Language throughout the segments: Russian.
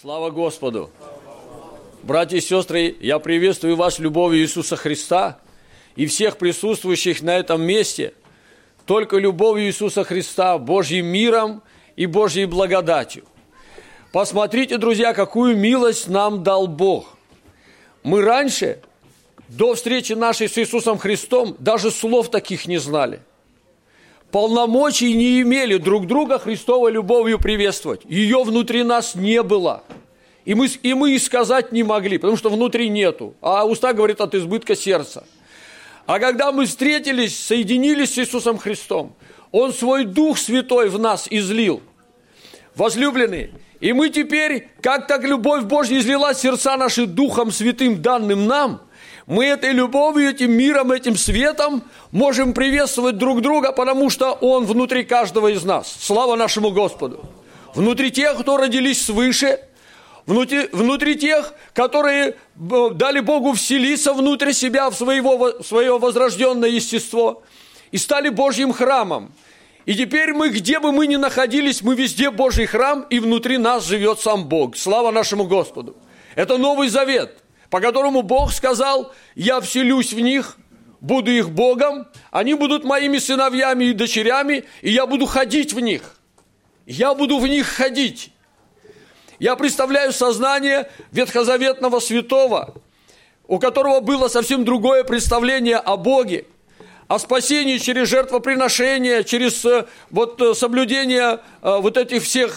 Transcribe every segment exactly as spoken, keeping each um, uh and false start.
Слава Господу! Братья и сестры, я приветствую вас любовью Иисуса Христа и всех присутствующих на этом месте. Только любовью Иисуса Христа, Божьим миром и Божьей благодатью. Посмотрите, друзья, какую милость нам дал Бог. Мы раньше, до встречи нашей с Иисусом Христом, даже слов таких не знали. Полномочий не имели друг друга Христовой любовью приветствовать. Ее внутри нас не было. И мы, и мы и сказать не могли, потому что внутри нету. А уста говорят от избытка сердца. А когда мы встретились, соединились с Иисусом Христом, Он свой Дух Святой в нас излил. Возлюбленные, и мы теперь, как так любовь Божья излила сердца наши Духом Святым, данным нам, мы этой любовью, этим миром, этим светом можем приветствовать друг друга, потому что Он внутри каждого из нас. Слава нашему Господу! Внутри тех, кто родились свыше, внутри, внутри тех, которые дали Богу вселиться внутрь себя в своего, свое возрожденное естество и стали Божьим храмом. И теперь мы, где бы мы ни находились, мы везде Божий храм, и внутри нас живет сам Бог. Слава нашему Господу! Это Новый Завет, по которому Бог сказал: «Я вселюсь в них, буду их Богом, они будут моими сыновьями и дочерями, и я буду ходить в них». Я буду в них ходить. Я представляю сознание ветхозаветного святого, у которого было совсем другое представление о Боге, о спасении через жертвоприношение, через вот, соблюдение вот этих всех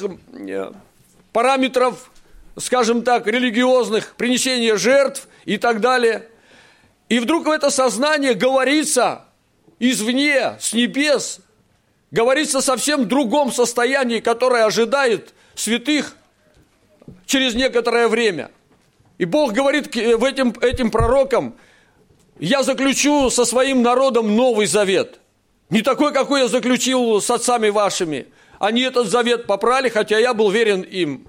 параметров, скажем так, религиозных, принесения жертв и так далее. И вдруг в это сознание говорится извне, с небес, говорится о совсем другом состоянии, которое ожидает святых через некоторое время. И Бог говорит в этим, этим пророкам: «Я заключу со своим народом Новый Завет. Не такой, какой я заключил с отцами вашими. Они этот завет попрали, хотя я был верен им.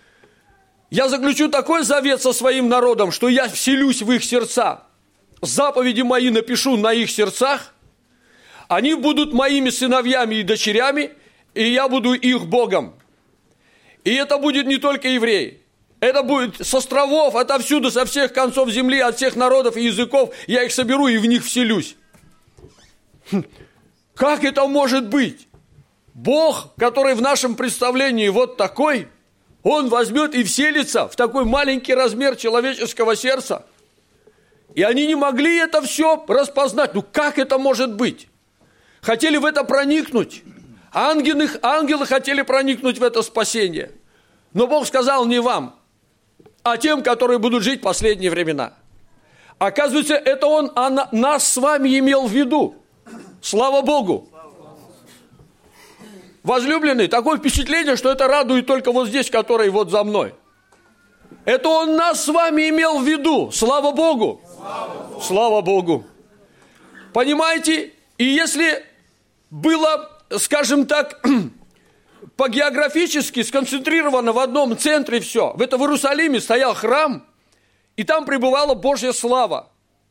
Я заключу такой завет со своим народом, что я вселюсь в их сердца. Заповеди мои напишу на их сердцах. Они будут моими сыновьями и дочерями, и я буду их Богом». И это будет не только евреи. Это будет с островов, отовсюду, со всех концов земли, от всех народов и языков. Я их соберу и в них вселюсь. Как это может быть? Бог, который в нашем представлении вот такой, Он возьмет и вселится в такой маленький размер человеческого сердца. И они не могли это все распознать. Ну как это может быть? Хотели в это проникнуть. Ангелы, ангелы хотели проникнуть в это спасение. Но Бог сказал: не вам, а тем, которые будут жить в последние времена. Оказывается, это Он а нас с вами имел в виду. Слава Богу! Возлюбленный, такое впечатление, что это радует только вот здесь, который вот за мной. Это Он нас с вами имел в виду. Слава Богу! Слава Богу! Слава Богу! Понимаете? И если было, скажем так, по-географически сконцентрировано в одном центре все. В это в Иерусалиме стоял храм, и там пребывала Божья слава.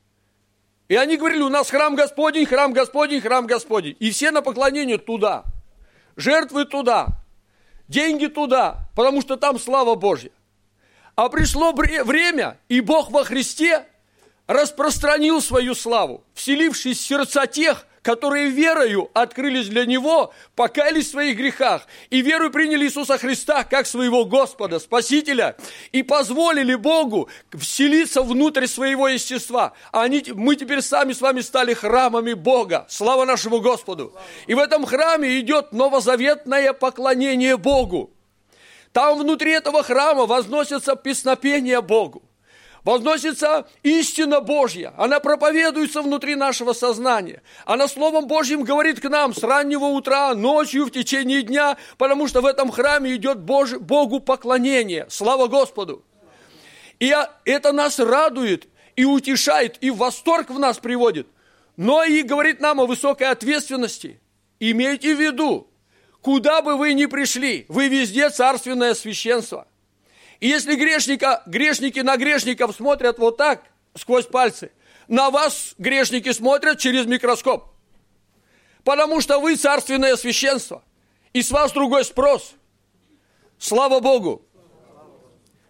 И они говорили: у нас храм Господень, храм Господень, храм Господень. И все на поклонение туда. Жертвы туда. Деньги туда, потому что там слава Божья. А пришло время, и Бог во Христе распространил свою славу, вселившись в сердца тех, которые верою открылись для Него, покаялись в своих грехах и верою приняли Иисуса Христа как своего Господа, Спасителя, и позволили Богу вселиться внутрь своего естества. А они, мы теперь сами с вами стали храмами Бога. Слава нашему Господу! И в этом храме идет новозаветное поклонение Богу. Там внутри этого храма возносятся песнопения Богу. Возносится истина Божья, она проповедуется внутри нашего сознания. Она Словом Божьим говорит к нам с раннего утра, ночью, в течение дня, потому что в этом храме идет Божь, Богу поклонение. Слава Господу! И это нас радует и утешает, и в восторг в нас приводит. Но и говорит нам о высокой ответственности. Имейте в виду, куда бы вы ни пришли, вы везде царственное священство. И если грешника, грешники на грешников смотрят вот так, сквозь пальцы, на вас грешники смотрят через микроскоп. Потому что вы царственное священство. И с вас другой спрос. Слава Богу!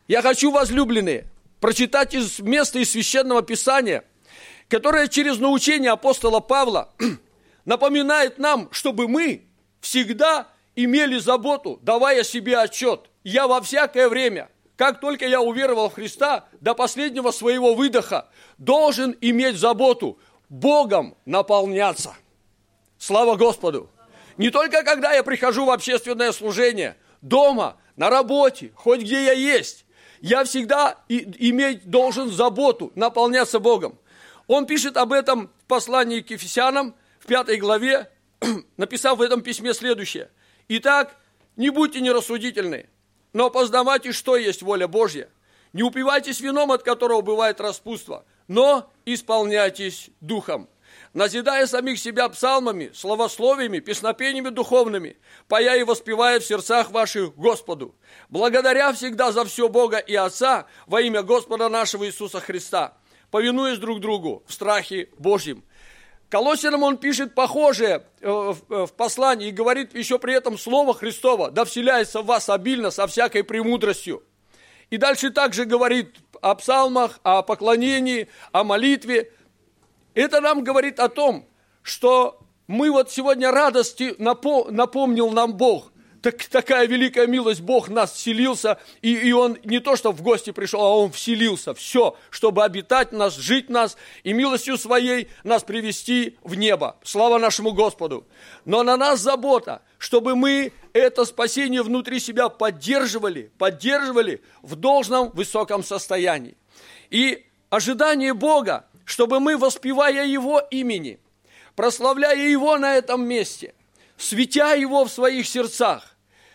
я хочу, возлюбленные, прочитать из места из Священного Писания, которое через научение апостола Павла напоминает нам, чтобы мы всегда имели заботу, давая себе отчет. Я во всякое время, как только я уверовал в Христа, до последнего своего выдоха, должен иметь заботу, Богом наполняться. Слава Господу! Не только когда я прихожу в общественное служение, дома, на работе, хоть где я есть, я всегда и, иметь должен заботу, наполняться Богом. Он пишет об этом в послании к Ефесянам, в пятой главе, написав в этом письме следующее. «Итак, не будьте нерассудительны, но познавайте, что есть воля Божья. Не упивайтесь вином, от которого бывает распутство, но исполняйтесь духом, назидая самих себя псалмами, словословиями, песнопениями духовными, поя и воспевая в сердцах ваших Господу, благодаря всегда за все Бога и Отца во имя Господа нашего Иисуса Христа, повинуясь друг другу в страхе Божьем». Колоссянам он пишет похожее в послании и говорит еще при этом слово Христово: «Да вселяется в вас обильно со всякой премудростью». И дальше также говорит о псалмах, о поклонении, о молитве. Это нам говорит о том, что мы вот сегодня радости напомнил нам Бог. Так, такая великая милость, Бог нас вселился, и, и Он не то, что в гости пришел, а Он вселился. Все, чтобы обитать в нас, жить в нас, и милостью Своей нас привести в небо. Слава нашему Господу! Но на нас забота, чтобы мы это спасение внутри себя поддерживали, поддерживали в должном высоком состоянии. И ожидание Бога, чтобы мы, воспевая Его имени, прославляя Его на этом месте, светя Его в своих сердцах,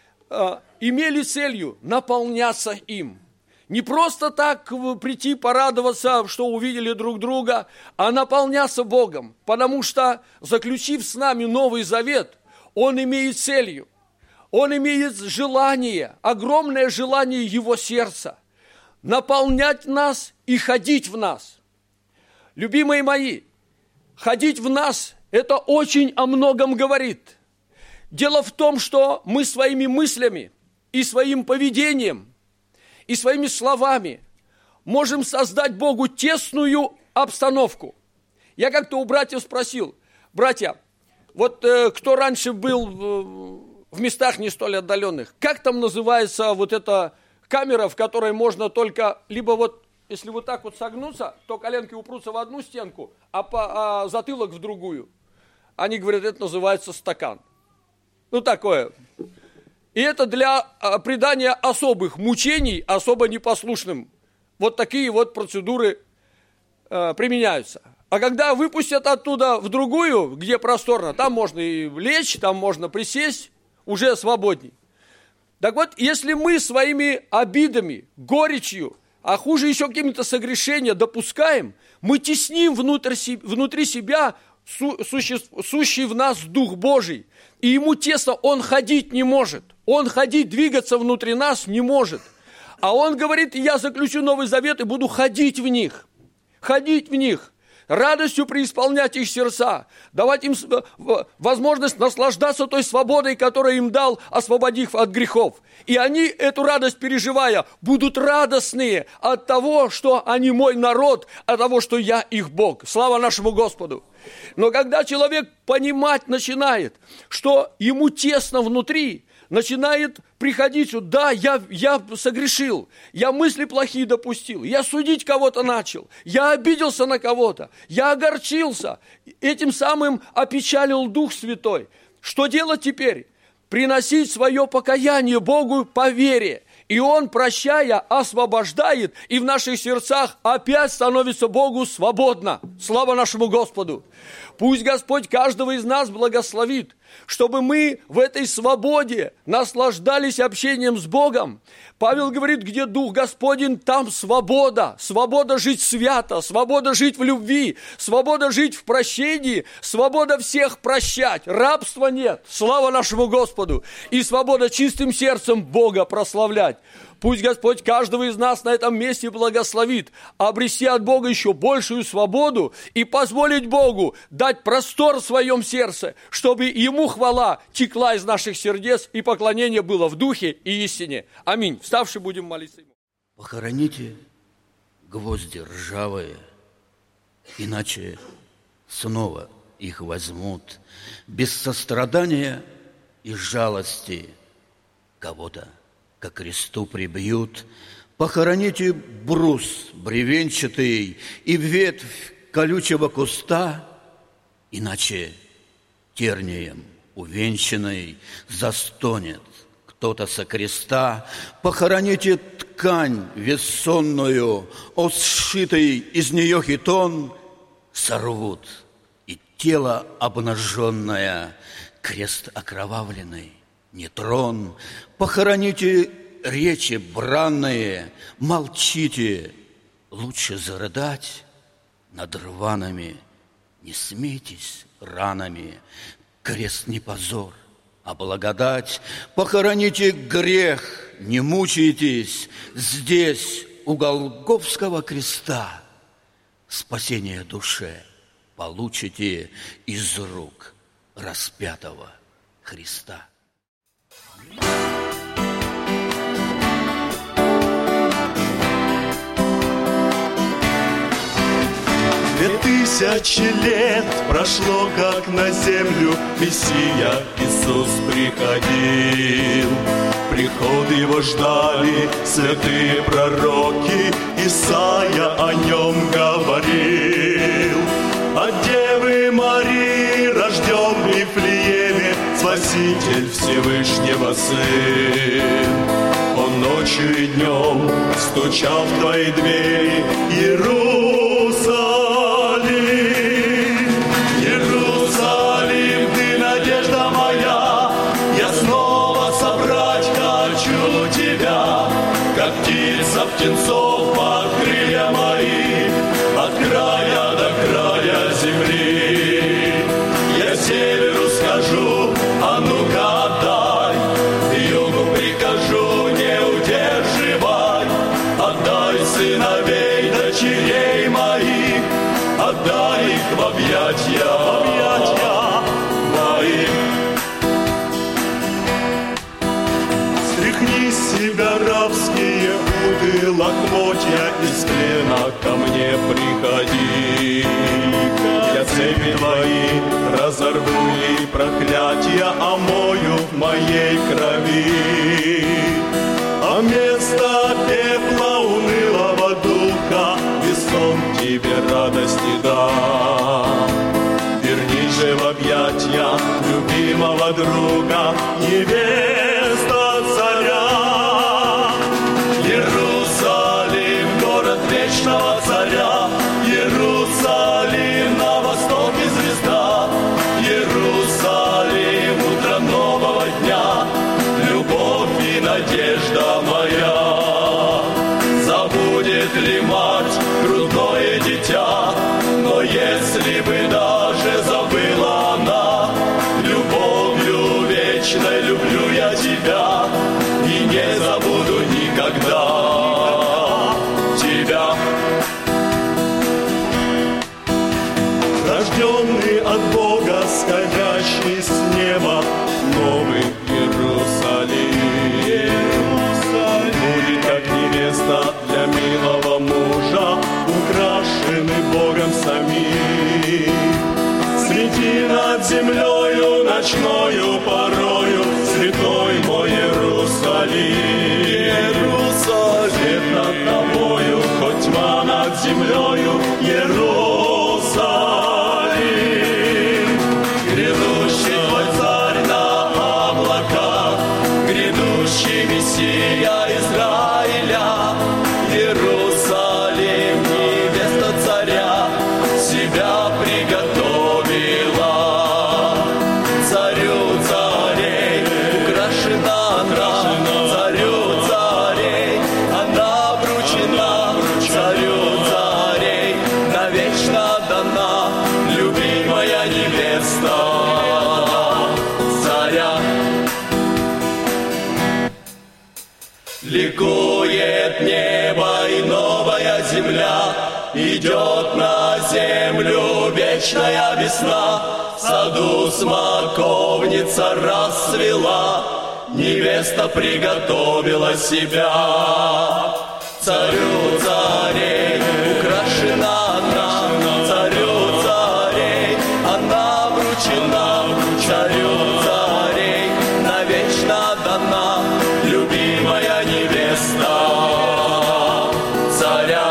имели целью наполняться им. Не просто так прийти порадоваться, что увидели друг друга, а наполняться Богом. Потому что, заключив с нами Новый Завет, Он имеет целью. Он имеет желание, огромное желание Его сердца, наполнять нас и ходить в нас. Любимые мои, ходить в нас – это очень о многом говорит. Дело в том, что мы своими мыслями и своим поведением, и своими словами можем создать Богу тесную обстановку. Я как-то у братьев спросил: братья, вот э, кто раньше был в, в местах не столь отдаленных, как там называется вот эта камера, в которой можно только либо вот, если вот так вот согнуться, то коленки упрутся в одну стенку, а, по, а затылок в другую. Они говорят, это называется стакан. Ну, такое. И это для придания особых мучений, особо непослушным. Вот такие вот процедуры э, применяются. А когда выпустят оттуда в другую, где просторно, там можно и лечь, там можно присесть, уже свободней. Так вот, если мы своими обидами, горечью, а хуже еще какими-то согрешения допускаем, мы тесним внутрь, внутри себя су, суще, сущий в нас Дух Божий. И ему тесно, он ходить не может. Он ходить, двигаться внутри нас не может. А он говорит, я заключу Новый Завет и буду ходить в них. Ходить в них. Радостью преисполнять их сердца. Давать им возможность наслаждаться той свободой, которую им дал, освободив от грехов. И они, эту радость переживая, будут радостные от того, что они мой народ, от того, что я их Бог. Слава нашему Господу. Но когда человек понимать начинает, что ему тесно внутри, начинает приходить, что да, я, я согрешил, я мысли плохие допустил, я судить кого-то начал, я обиделся на кого-то, я огорчился, этим самым опечалил Дух Святой. Что делать теперь? Приносить свое покаяние Богу по вере. И Он, прощая, освобождает, и в наших сердцах опять становится Богу свободно. Слава нашему Господу! Пусть Господь каждого из нас благословит, чтобы мы в этой свободе наслаждались общением с Богом. Павел говорит, где Дух Господень, там свобода. Свобода жить свято, свобода жить в любви, свобода жить в прощении, свобода всех прощать. Рабства нет, слава нашему Господу. И свобода чистым сердцем Бога прославлять. Пусть Господь каждого из нас на этом месте благословит, обрести от Бога еще большую свободу и позволить Богу дать простор в своем сердце, чтобы Ему хвала текла из наших сердец и поклонение было в духе и истине. Аминь. Вставши будем молиться Ему. Похороните гвозди ржавые, иначе снова их возьмут без сострадания и жалости, кого-то ко кресту прибьют. Похороните брус бревенчатый и ветвь колючего куста, иначе тернием увенчанный застонет кто-то со креста. Похороните ткань вессонную, о, сшитый из нее хитон, сорвут, и тело обнаженное, крест окровавленный, не трон. Похороните речи бранные, молчите, лучше зарыдать над рванами. Не смейтесь ранами, крест не позор, а благодать. Похороните грех, не мучайтесь, здесь, у Голгофского креста, спасение душе получите из рук распятого Христа. Две тысячи лет прошло, как на землю Мессия Иисус приходил. Приход его ждали святые пророки, Исайя о нем говорил. От Девы Марии рожден в Вифлееме Спаситель Всевышнего Сын. Он ночью и днем стучал в твои двери, Иерусалим. Иерусалим, ты надежда моя, я снова собрать хочу тебя, как птица птенцов под крылья мои, от края до края земли. Я северу скажу, а ну-ка отдай, югу прикажу, не удерживай, отдай сыновей, дочерей моих, отдай их в объятья, в объятья мои. Стряхни с себя рабские путы, лохмотья из плена ко мне приходи. Я цепи твои разорву и проклятия омою в моей крови. А вместо пепла унылого духа весом тебе радости дам. Верни же в объятья любимого друга, невеста царя. Иерусалим, город вечного царя, Иерусалим, на востоке звезда, Иерусалим, утро нового дня, любовь и надежда моя. Забудет ли мать грудное дитя, но если бы даже забыла она, любовью вечной люблю я тебя и не забуду никогда тебя. Рожденный от Бога, сходящий с неба, новый Иерусалим. Будет как невеста для милого мужа, украшенный Богом самим. Свети над землею ночною порою, святой мой Иерусалим. Иерусалим, свет над тобою, хоть тьма над землею, Иерусалим. Грядущий твой царь на облаках, грядущий Мессия Израиля. Иерусалим, невеста царя, себя приготовила. Царю царей украшена она, царю царей она обручена, царю царей навечно дана, любимая невеста царя. Ликует небо и новая земля, идет на землю вечная весна. В саду смоковница расцвела, невеста приготовила себя. царю царей, украшена она, царю царей, она вручена, царю царей, навечно дана, любимая невеста царя.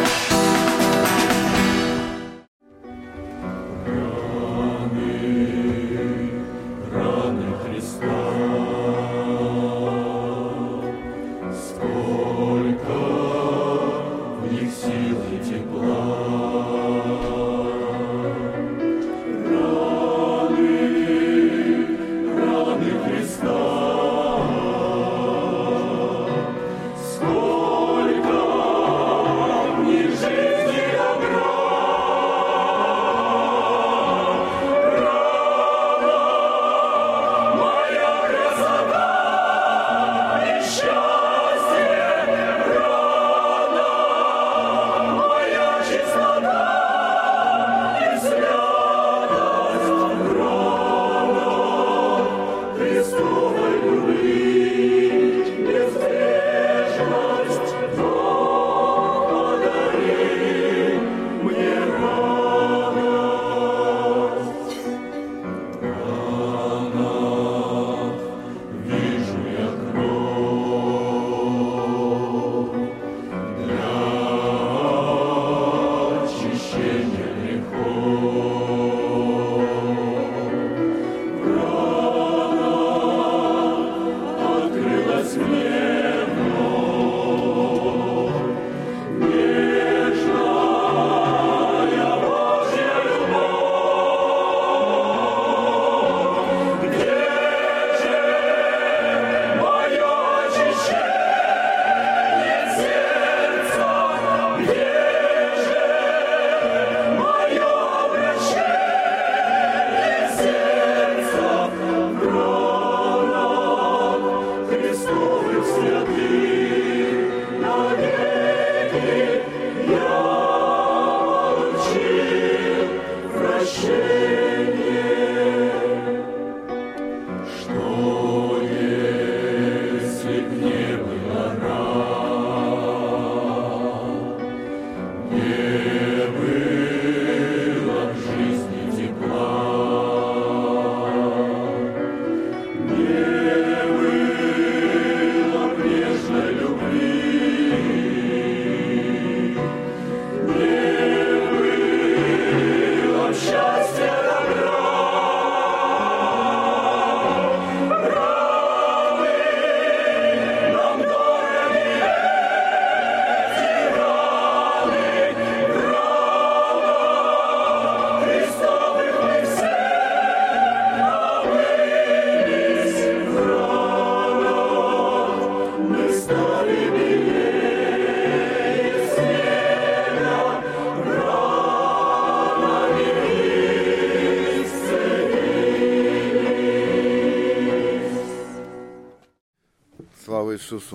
Слава Иисусу.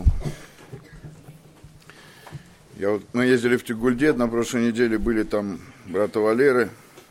Я вот, мы ездили в Тюгульдет, на прошлой неделе были там брата Валеры.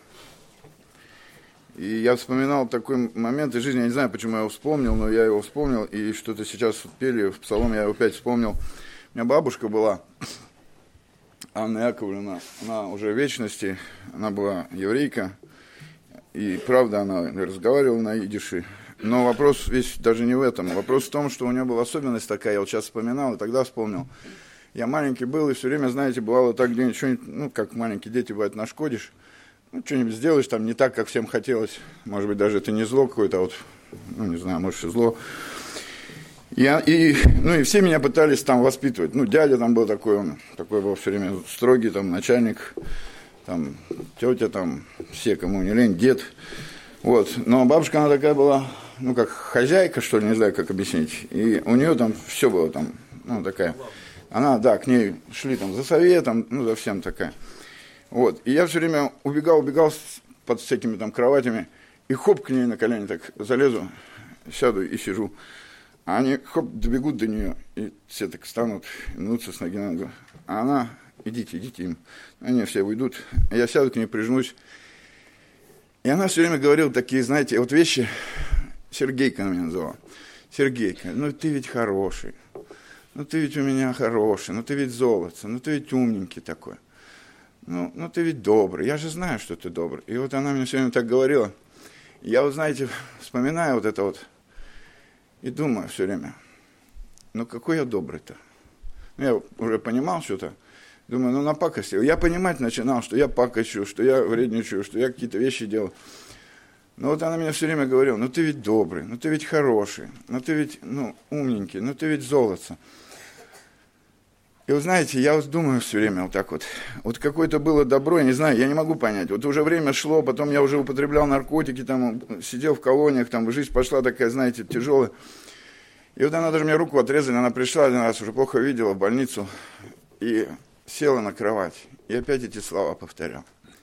И я вспоминал такой момент из жизни, я не знаю, почему я его вспомнил, но я его вспомнил, и что-то сейчас пели в псаломе, я его опять вспомнил. У меня бабушка была, Анна Яковлевна, она уже в вечности, она была еврейка, и правда она разговаривала на идише. Но вопрос весь даже не в этом. Вопрос в том, что у нее была особенность такая, я вот сейчас вспоминал, и тогда вспомнил. Я маленький был, и все время, знаете, бывало так, где-нибудь, что-нибудь, ну, как маленькие дети, бывает, нашкодишь, ну, что-нибудь сделаешь там не так, как всем хотелось. Может быть, даже это не зло какое-то, а вот, ну, не знаю, может, и зло. Я, и, ну, и все меня пытались там воспитывать. Ну, дядя там был такой, он такой был все время строгий, там, начальник, там, тетя, там, все, кому не лень, дед. Вот. Но бабушка, она такая была, ну, как хозяйка, что ли, не знаю, как объяснить. И у нее там все было там, ну, такая. Она, да, к ней шли там за советом, ну, за всем такая. Вот. И я все время убегал, убегал под всякими там кроватями, и хоп, к ней на колени так залезу, сяду и сижу. А они, хоп, добегут до нее, и все так станут, мнутся с ноги на ногу. А она, идите, идите им. Они все уйдут. Я сяду к ней, прижмусь. И она все время говорила такие, знаете, вот вещи, Сергейка она меня называла. Сергейка, ну ты ведь хороший. ну ты ведь у меня хороший, ну ты ведь золото, ну ты ведь умненький такой. Ну, ну ты ведь добрый, я же знаю, что ты добрый. И вот она мне все время так говорила. Я, вот знаете, вспоминаю вот это вот и думаю все время, ну какой я добрый-то? Ну, я уже понимал что-то, думаю, ну напакостил. Я понимать начинал, что я пакощу, что я вредничаю, что я какие-то вещи делал. Но вот она мне все время говорила, ну ты ведь добрый, ну ты ведь хороший, ну ты ведь ну, умненький, ну ты ведь золото. И вы знаете, я вот думаю все время вот так вот, вот какое-то было добро, я не знаю, я не могу понять. Вот уже время шло, потом я уже употреблял наркотики, там, сидел в колониях, там, жизнь пошла такая, знаете, тяжелая. И вот она даже мне руку отрезала, она пришла один раз, уже плохо видела, в больницу, и села на кровать, и опять эти слова повторял.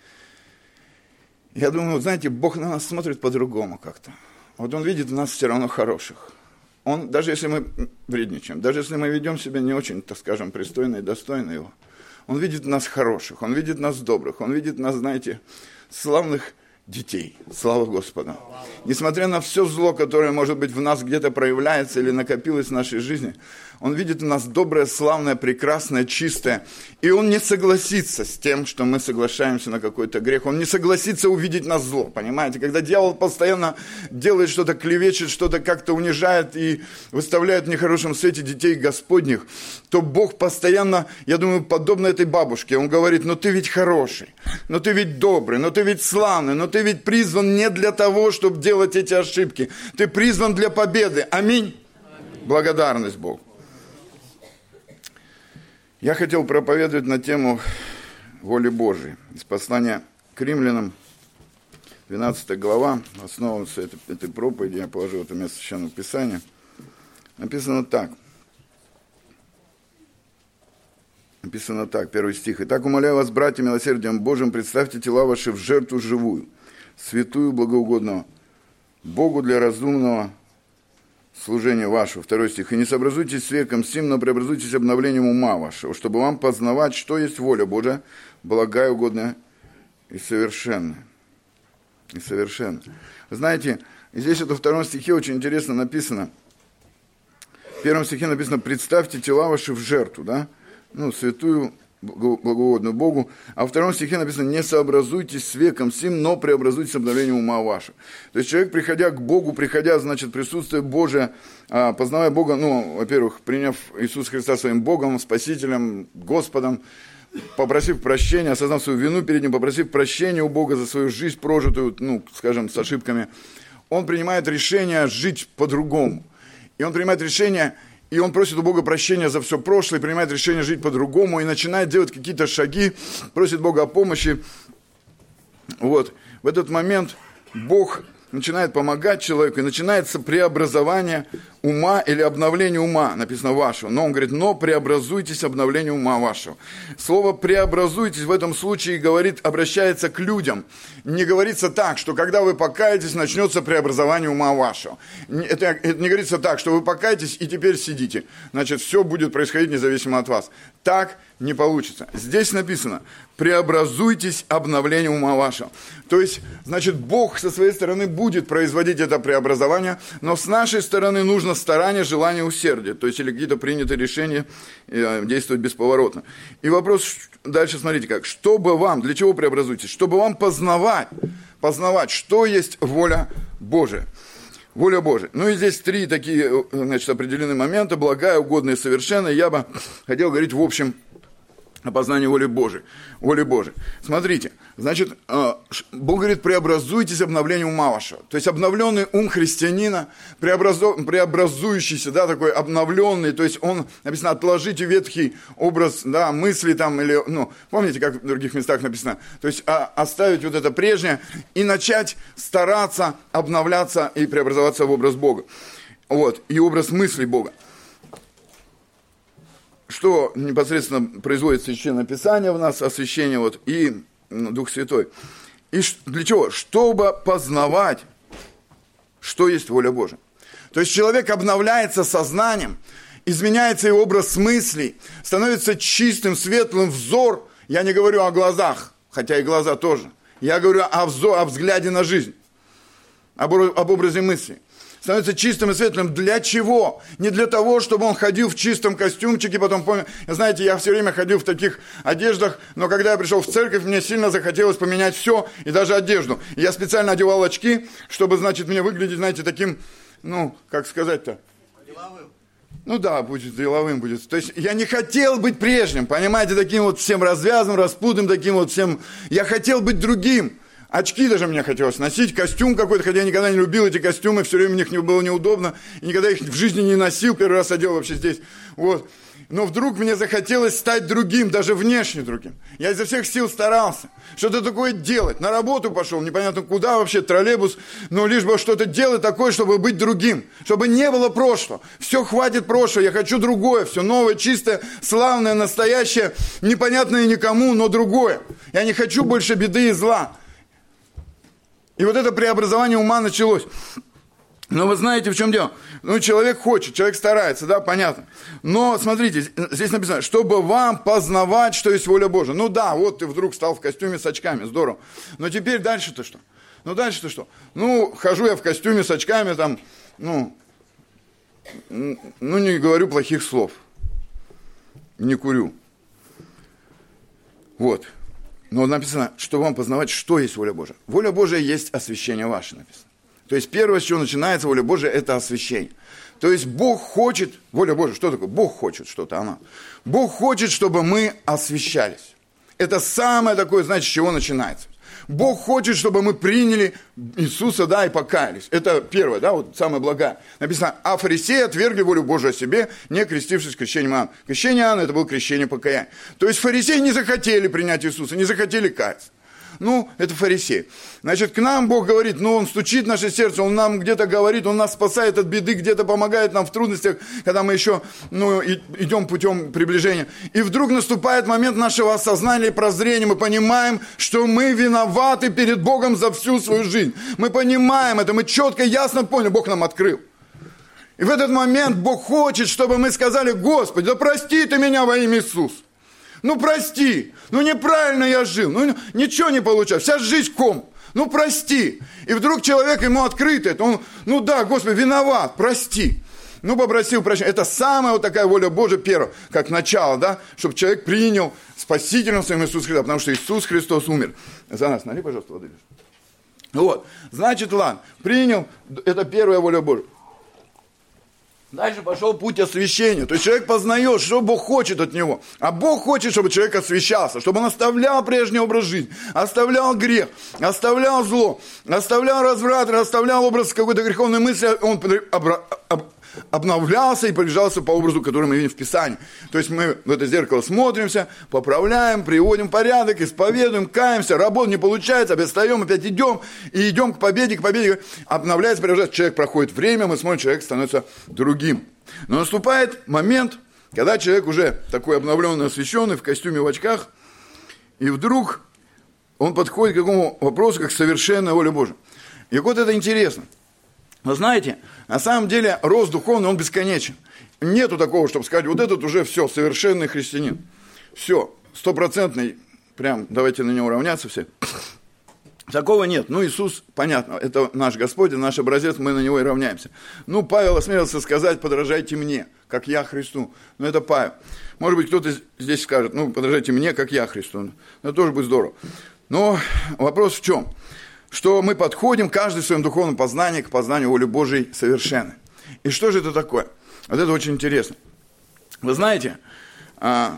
Я думаю, вот знаете, Бог на нас смотрит по-другому как-то. Вот Он видит в нас все равно хороших. Он, даже если мы вредничаем, даже если мы ведем себя не очень, так скажем, пристойно и достойно Его, Он видит нас хороших, Он видит нас добрых, Он видит нас, знаете, славных детей. Слава Господу. Несмотря на все зло, которое, может быть, в нас где-то проявляется или накопилось в нашей жизни, Он видит в нас доброе, славное, прекрасное, чистое. И Он не согласится с тем, что мы соглашаемся на какой-то грех. Он не согласится увидеть нас зло, понимаете? Когда дьявол постоянно делает что-то, клевечет, что-то как-то унижает и выставляет в нехорошем свете детей Господних, то Бог постоянно, я думаю, подобно этой бабушке, Он говорит, ну ты ведь хороший, ну ты ведь добрый, ну ты ведь славный, ну ты ведь призван не для того, чтобы делать эти ошибки. Ты призван для победы. Аминь. Аминь. Благодарность Богу. Я хотел проповедовать на тему воли Божией. Из послания к Римлянам, двенадцатая глава, основывается этой, этой проповеди, я положил это место Священного Писания. Написано так. Написано так, первый стих. «Итак, умоляю вас, братья, милосердием Божьим, представьте тела ваши в жертву живую, святую, благоугодную Богу для разумного служения вашего». Второй стих. «И не сообразуйтесь с веком сим, но преобразуйтесь обновлением ума вашего, чтобы вам познавать, что есть воля Божия, благая, угодная и совершенная». И совершенная. Вы знаете, здесь это во втором стихе очень интересно написано. В первом стихе написано «представьте тела ваши в жертву», да? Ну, святую, благоугодную Богу. А во втором стихе написано «не сообразуйтесь с веком сим, но преобразуйтесь обновлением ума вашего». То есть человек, приходя к Богу, приходя, значит, присутствие Божие, познавая Бога, ну, во-первых, приняв Иисуса Христа своим Богом, Спасителем, Господом, попросив прощения, осознав свою вину перед Ним, попросив прощения у Бога за свою жизнь прожитую, ну, скажем, с ошибками, он принимает решение жить по-другому. И он принимает решение... И он просит у Бога прощения за все прошлое, принимает решение жить по-другому и начинает делать какие-то шаги, просит Бога о помощи. Вот. В этот момент Бог начинает помогать человеку, и начинается преобразование ума или обновление ума, написано вашего. Но он говорит, но преобразуйтесь обновлением ума вашего. Слово преобразуйтесь в этом случае говорит, обращается к людям. Не говорится так, что когда вы покаетесь, начнется преобразование ума вашего. Это, это не говорится так, что вы покаетесь и теперь сидите. Значит, все будет происходить независимо от вас. Так не получится. Здесь написано, преобразуйтесь обновлением ума вашего. То есть, значит, Бог со своей стороны будет производить это преобразование, но с нашей стороны нужно старание, желание, усердие. То есть, или какие-то принятые решения э, действовать бесповоротно. И вопрос дальше, смотрите как. Чтобы вам, для чего преобразуйтесь? Чтобы вам познавать, познавать, что есть воля Божия. Воля Божия. Ну и здесь три такие, значит, определенные момента. Благая, угодная и совершенная. Я бы хотел говорить в общем о познании воли Божией. Воли Божией. Смотрите, значит, Бог говорит, преобразуйтесь обновлением ума вашего. То есть обновленный ум христианина, преобразу, преобразующийся, да, такой обновленный, то есть он, написано, отложите ветхий образ, да, мысли там, или, ну, помните, как в других местах написано, то есть а, оставить вот это прежнее и начать стараться обновляться и преобразоваться в образ Бога. Вот, и образ мыслей Бога. Что непосредственно производит Священное Писание в нас, освящение вот, и ну, Дух Святой. И для чего? Чтобы познавать, что есть воля Божия. То есть человек обновляется сознанием, изменяется его образ мыслей, становится чистым, светлым взор. Я не говорю о глазах, хотя и глаза тоже. Я говорю о, взор, о взгляде на жизнь, об, об образе мысли. становится чистым и светлым. Для чего? Не для того, чтобы он ходил в чистом костюмчике, потом помню, знаете, я все время ходил в таких одеждах, но когда я пришел в церковь, мне сильно захотелось поменять все, и даже одежду. И я специально одевал очки, чтобы, значит, мне выглядеть, знаете, таким, ну, как сказать-то? Деловым. Ну да, будет деловым будет. То есть я не хотел быть прежним, понимаете, таким вот всем развязанным, распутным, таким вот всем. Я хотел быть другим. Очки даже мне хотелось носить, костюм какой-то, хотя я никогда не любил эти костюмы, все время в них было неудобно, и никогда их в жизни не носил, первый раз одел вообще здесь, вот. Но вдруг мне захотелось стать другим, даже внешне другим. Я изо всех сил старался что-то такое делать, на работу пошел, непонятно куда вообще, троллейбус, но лишь бы что-то делать такое, чтобы быть другим, чтобы не было прошлого. Все, хватит прошлого, я хочу другое, все новое, чистое, славное, настоящее, непонятное никому, но другое. Я не хочу больше беды и зла. И вот это преобразование ума началось. Но вы знаете, в чем дело? Ну, человек хочет, человек старается, да, понятно. Но, смотрите, здесь написано, чтобы вам познавать, что есть воля Божия. Ну да, вот ты вдруг стал в костюме с очками, здорово. Но теперь дальше-то что? Ну, дальше-то что? Ну, хожу я в костюме с очками, там, ну, ну, не говорю плохих слов. Не курю. Вот. Но написано, что вам познавать, что есть воля Божия. Воля Божия есть освящение ваше, написано. То есть первое, с чего начинается воля Божия, это освящение. То есть Бог хочет, воля Божия, что такое? Бог хочет что-то, она. Бог хочет, чтобы мы освящались. Это самое такое, знаете, с чего начинается. Бог хочет, чтобы мы приняли Иисуса, да, и покаялись. Это первое, да, вот самое благое. Написано, а фарисеи отвергли волю Божию о себе, не крестившись крещением Иоанна. Крещение Иоанна, это было крещение покаяния. То есть фарисеи не захотели принять Иисуса, не захотели каяться. Ну, это фарисеи. Значит, к нам Бог говорит, ну, Он стучит в наше сердце, Он нам где-то говорит, Он нас спасает от беды, где-то помогает нам в трудностях, когда мы еще, ну, идем путем приближения. И вдруг наступает момент нашего осознания и прозрения, мы понимаем, что мы виноваты перед Богом за всю свою жизнь. Мы понимаем это, мы четко, ясно поняли, Бог нам открыл. И в этот момент Бог хочет, чтобы мы сказали, Господи, да прости Ты меня во имя Иисуса. Ну, прости, ну, неправильно я жил, ну, ничего не получалось, вся жизнь ком, ну, прости. И вдруг человек, ему открыто это, он, ну, да, Господи, виноват, прости. Ну, попросил прощения. Это самая вот такая воля Божия первая, как начало, да, чтобы человек принял спасителем своим Иисуса Христа, потому что Иисус Христос умер. За нас, налей, пожалуйста, воды. Вот, значит, ладно, принял, это первая воля Божия. Дальше пошел путь освящения. То есть человек познает, что Бог хочет от него. А Бог хочет, чтобы человек освящался, чтобы он оставлял прежний образ жизни, оставлял грех, оставлял зло, оставлял разврат, оставлял образ какой-то греховной мысли, он обновлялся и приближался по образу, который мы видим в Писании. То есть мы в это зеркало смотримся, поправляем, приводим в порядок, исповедуем, каемся, работа не получается, опять встаем, опять идем, и идем к победе, к победе, обновляется, преображается, человек проходит время, мы смотрим, человек становится другим. Но наступает момент, когда человек уже такой обновленный, освященный, в костюме, в очках, и вдруг он подходит к такому вопросу, как совершенная воля Божия. И вот это интересно. Вы знаете, на самом деле рост духовный, он бесконечен. Нету такого, чтобы сказать, вот этот уже все, совершенный христианин. Все, стопроцентный, прям давайте на него равняться все. Такого нет. Ну, Иисус, понятно, это наш Господь, наш образец, мы на него и равняемся. Ну, Павел осмелился сказать, подражайте мне, как я Христу. Ну, это Павел. Может быть, кто-то здесь скажет, ну, подражайте мне, как я Христу. Ну, это тоже будет здорово. Но вопрос в чем? Что мы подходим, каждый в своем духовном познании, к познанию воли Божией совершенной. И что же это такое? Вот это очень интересно. Вы знаете, а,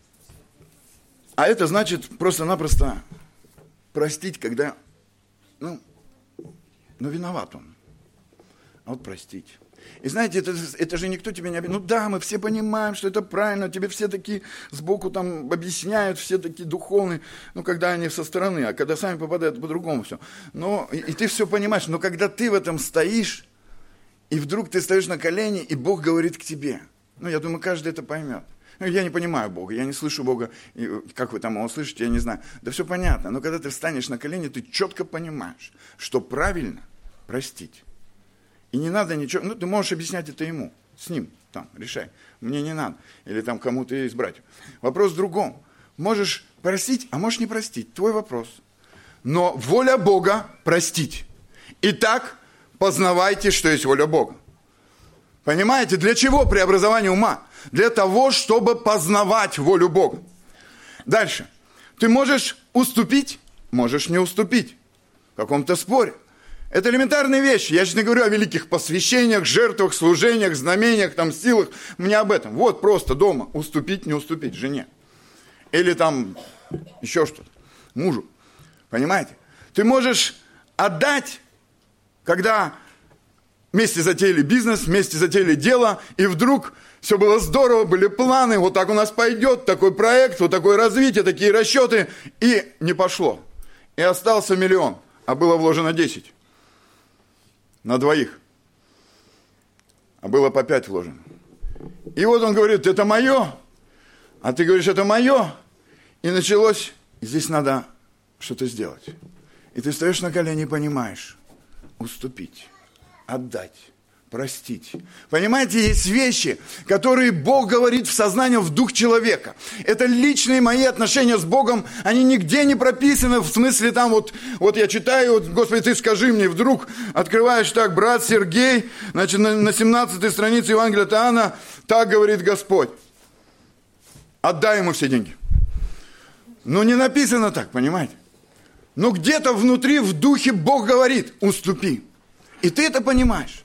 а это значит просто-напросто простить, когда, ну, ну, виноват он. А вот простить. И знаете, это, это же никто тебя не обидит. Ну да, мы все понимаем, что это правильно, тебе все такие сбоку там объясняют, все такие духовные, ну, когда они со стороны, а когда сами попадают, по-другому все. Но, и, и ты все понимаешь, но когда ты в этом стоишь, и вдруг ты стоишь на колени, и Бог говорит к тебе. Ну, я думаю, каждый это поймет. Ну, я не понимаю Бога, я не слышу Бога, и как вы там его слышите, я не знаю. Да все понятно, но когда ты встанешь на колени, ты четко понимаешь, что правильно простить. И не надо ничего, ну, ты можешь объяснять это ему, с ним, там, решай. Мне не надо, или там кому-то из братьев. Вопрос в другом. Можешь простить, а можешь не простить, твой вопрос. Но воля Бога простить. Итак, познавайте, что есть воля Бога. Понимаете, для чего преобразование ума? Для того, чтобы познавать волю Бога. Дальше. Ты можешь уступить, можешь не уступить в каком-то споре. Это элементарные вещи. Я сейчас не говорю о великих посвящениях, жертвах, служениях, знамениях, там, силах. Мне об этом. Вот просто дома уступить, не уступить жене. Или там еще что-то. Мужу. Понимаете? Ты можешь отдать, когда вместе затеяли бизнес, вместе затеяли дело, и вдруг все было здорово, были планы, вот так у нас пойдет, такой проект, вот такое развитие, такие расчеты, и не пошло. И остался миллион, а было вложено десять. На двоих. А было по пять вложено. И вот он говорит, это мое, а ты говоришь, это мое. И началось, здесь надо что-то сделать. И ты стоишь на колени и понимаешь, уступить, отдать, простить. Понимаете, есть вещи, которые Бог говорит в сознании, в дух человека. Это личные мои отношения с Богом, они нигде не прописаны, в смысле там вот, вот я читаю, вот, Господи, ты скажи мне, вдруг открываешь так, брат Сергей, значит, на, на семнадцатой странице Евангелия от Иоанна, так говорит Господь, отдай ему все деньги. Ну, не написано так, понимаете? Но где-то внутри, в духе Бог говорит, уступи. И ты это понимаешь.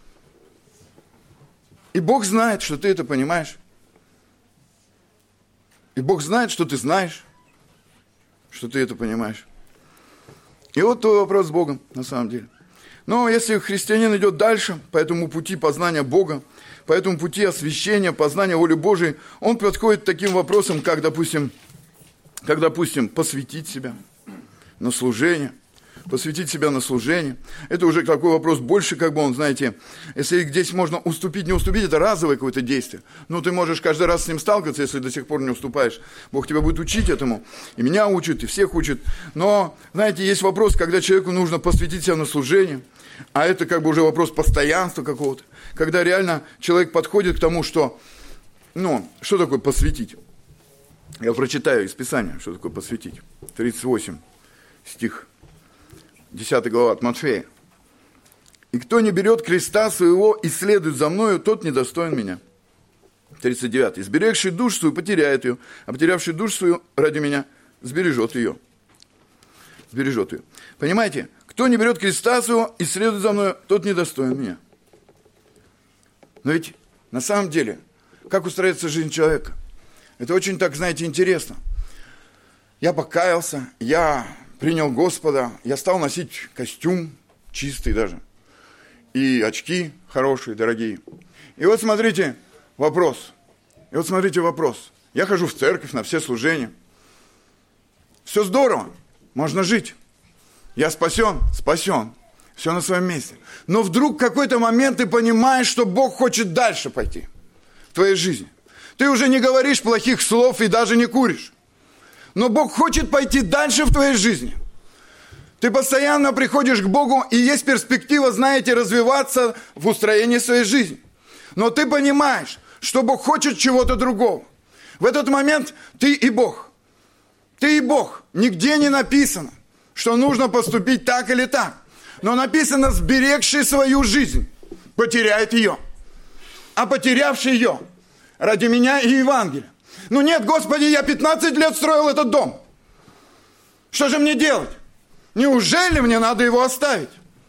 И Бог знает, что ты это понимаешь. И Бог знает, что ты знаешь, что ты это понимаешь. И вот твой вопрос с Богом, на самом деле. Но если христианин идет дальше, по этому пути познания Бога, по этому пути освящения, познания воли Божией, он подходит к таким вопросам, как, допустим, как, допустим, посвятить себя на служение, посвятить себя на служение. Это уже такой вопрос больше, как бы он, знаете, если здесь можно уступить, не уступить, это разовое какое-то действие. Ну, ты можешь каждый раз с ним сталкиваться, если до сих пор не уступаешь. Бог тебя будет учить этому, и меня учит, и всех учит. Но, знаете, есть вопрос, когда человеку нужно посвятить себя на служение, а это как бы уже вопрос постоянства какого-то. Когда реально человек подходит к тому, что, ну, что такое посвятить? Я прочитаю из Писания, что такое посвятить. тридцать восемь. Стих, десятая глава от Матфея. «И кто не берет креста своего и следует за мною, тот недостоин меня». тридцать девятый. «Сберегший душу свою потеряет ее, а потерявший душу свою ради меня сбережет ее». Сбережет ее. Понимаете? Кто не берет креста своего и следует за мною, тот недостоин меня. Но ведь на самом деле, как устраивается жизнь человека? Это очень так, знаете, интересно. Я покаялся, я принял Господа, я стал носить костюм, чистый даже, и очки хорошие, дорогие. И вот смотрите вопрос, и вот смотрите вопрос. Я хожу в церковь на все служения. Все здорово, можно жить. Я спасен, спасен, все на своем месте. Но вдруг в какой-то момент ты понимаешь, что Бог хочет дальше пойти в твоей жизни. Ты уже не говоришь плохих слов и даже не куришь. Но Бог хочет пойти дальше в твоей жизни. Ты постоянно приходишь к Богу, и есть перспектива, знаете, развиваться в устроении своей жизни. Но ты понимаешь, что Бог хочет чего-то другого. В этот момент ты и Бог. Ты и Бог. Нигде не написано, что нужно поступить так или так. Но написано, сберегший свою жизнь потеряет ее. А потерявший ее ради меня и Евангелия. Ну нет, Господи, я пятнадцать лет строил этот дом. Что же мне делать? Неужели мне надо его оставить?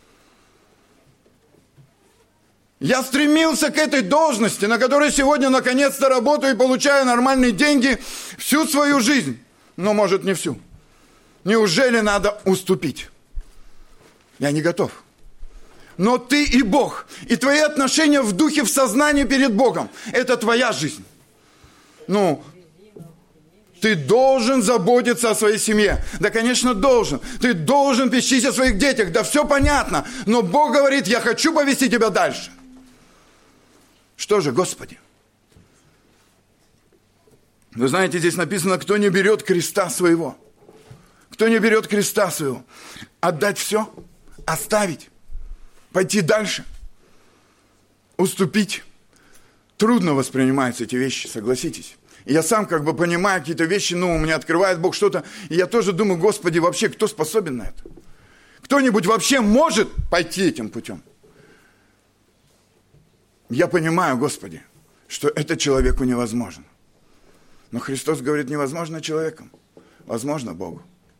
Я стремился к этой должности, на которой сегодня наконец-то работаю и получаю нормальные деньги всю свою жизнь. Но, может, не всю. Неужели надо уступить? Я не готов. Но ты и Бог, и твои отношения в духе, в сознании перед Богом, это твоя жизнь. Ну, ты должен заботиться о своей семье. Да, конечно, должен. Ты должен печься о своих детях. Да, все понятно. Но Бог говорит, я хочу повести тебя дальше. Что же, Господи? Вы знаете, здесь написано, кто не берет креста своего. Кто не берет креста своего. Отдать все, оставить, пойти дальше, уступить. Трудно воспринимаются эти вещи, согласитесь. И я сам как бы понимаю какие-то вещи, ну, у меня открывает Бог что-то, и я тоже думаю, Господи, вообще, кто способен на это? Кто-нибудь вообще может пойти этим путем? Я понимаю, Господи, что это человеку невозможно. Но Христос говорит, невозможно человеком, возможно Богу.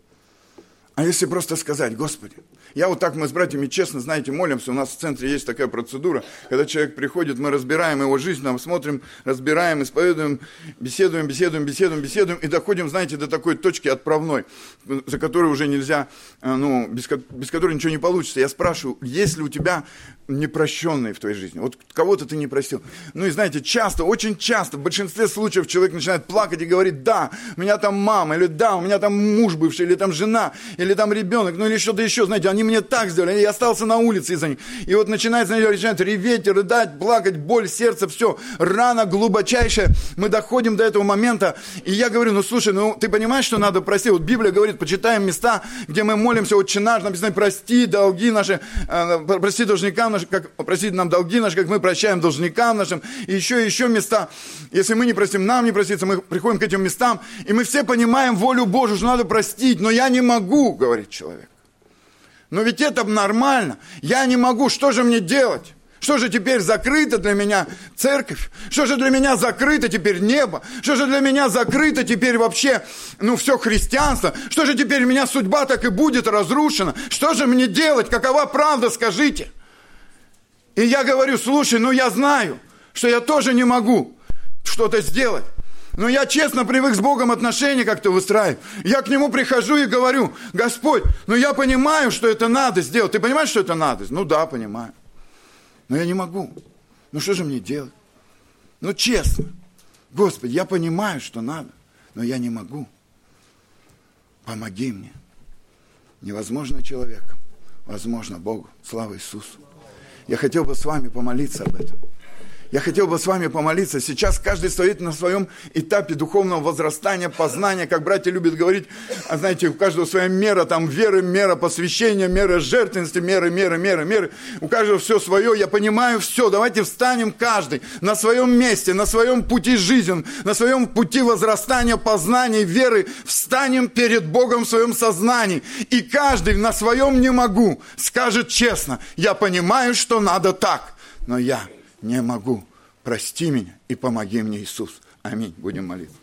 А если просто сказать, Господи, я вот так, мы с братьями честно, знаете, молимся, у нас в центре есть такая процедура, когда человек приходит, мы разбираем его жизнь, там смотрим, разбираем, исповедуем, беседуем, беседуем, беседуем, беседуем, и доходим, знаете, до такой точки отправной, за которой уже нельзя, ну, без, без которой ничего не получится. Я спрашиваю, есть ли у тебя непрощенные в твоей жизни? Вот кого-то ты не простил. Ну и знаете, часто, очень часто, в большинстве случаев человек начинает плакать и говорит, да, у меня там мама, или да, у меня там муж бывший, или там жена, или там ребенок, ну или что-то еще, знаете, они мне так сделали, я остался на улице из-за них. И вот начинает, знаете, начинает реветь, рыдать, плакать, боль, сердце, все, рана глубочайшая. Мы доходим до этого момента, и я говорю, ну слушай, ну ты понимаешь, что надо простить? Вот Библия говорит, почитаем места, где мы молимся, Отче наш, написано, прости долги наши, э, прости должникам нашим, как прости нам долги наши, как мы прощаем должникам нашим, и еще, и еще места. Если мы не простим, нам не проститься, мы приходим к этим местам, и мы все понимаем волю Божию, что надо простить, но я не могу, говорит человек. Но ведь это нормально. Я не могу. Что же мне делать? Что же теперь закрыто для меня церковь? Что же для меня закрыто теперь небо? Что же для меня закрыто теперь вообще, ну, все христианство? Что же теперь у меня судьба так и будет разрушена? Что же мне делать? Какова правда, скажите? И я говорю, слушай, ну я знаю, что я тоже не могу что-то сделать. Но я честно привык с Богом отношения как-то выстраивать. Я к Нему прихожу и говорю, Господь, ну я понимаю, что это надо сделать. Ты понимаешь, что это надо? Ну да, понимаю. Но я не могу. Ну что же мне делать? Ну честно. Господи, я понимаю, что надо, но я не могу. Помоги мне. Невозможно человеком, возможно Богу. Слава Иисусу. Я хотел бы с вами помолиться об этом. Я хотел бы с вами помолиться. Сейчас каждый стоит на своем этапе духовного возрастания, познания, как братья любят говорить, а знаете, у каждого своя мера, там веры, мера посвящения, мера жертвенности, меры, меры, меры, меры. У каждого все свое, я понимаю все. Давайте встанем каждый на своем месте, на своем пути жизни, на своем пути возрастания, познания, веры. Встанем перед Богом в своем сознании. И каждый на своем не могу скажет честно, я понимаю, что надо так, но я не могу. Прости меня и помоги мне, Иисус. Аминь. Будем молиться.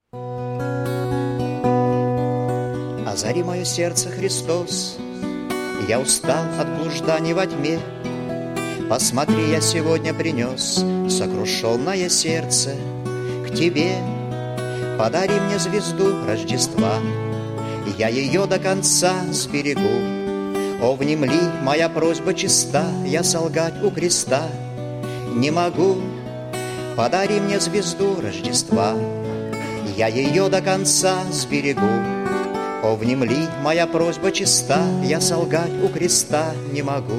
Озари мое сердце, Христос. Я устал от блужданий во тьме. Посмотри, я сегодня принес сокрушенное сердце к Тебе. Подари мне звезду Рождества, я ее до конца сберегу. О, внемли, моя просьба чиста, я солгать у креста не могу. Подари мне звезду Рождества, я ее до конца сберегу. О, внемли, моя просьба чиста, я солгать у креста не могу.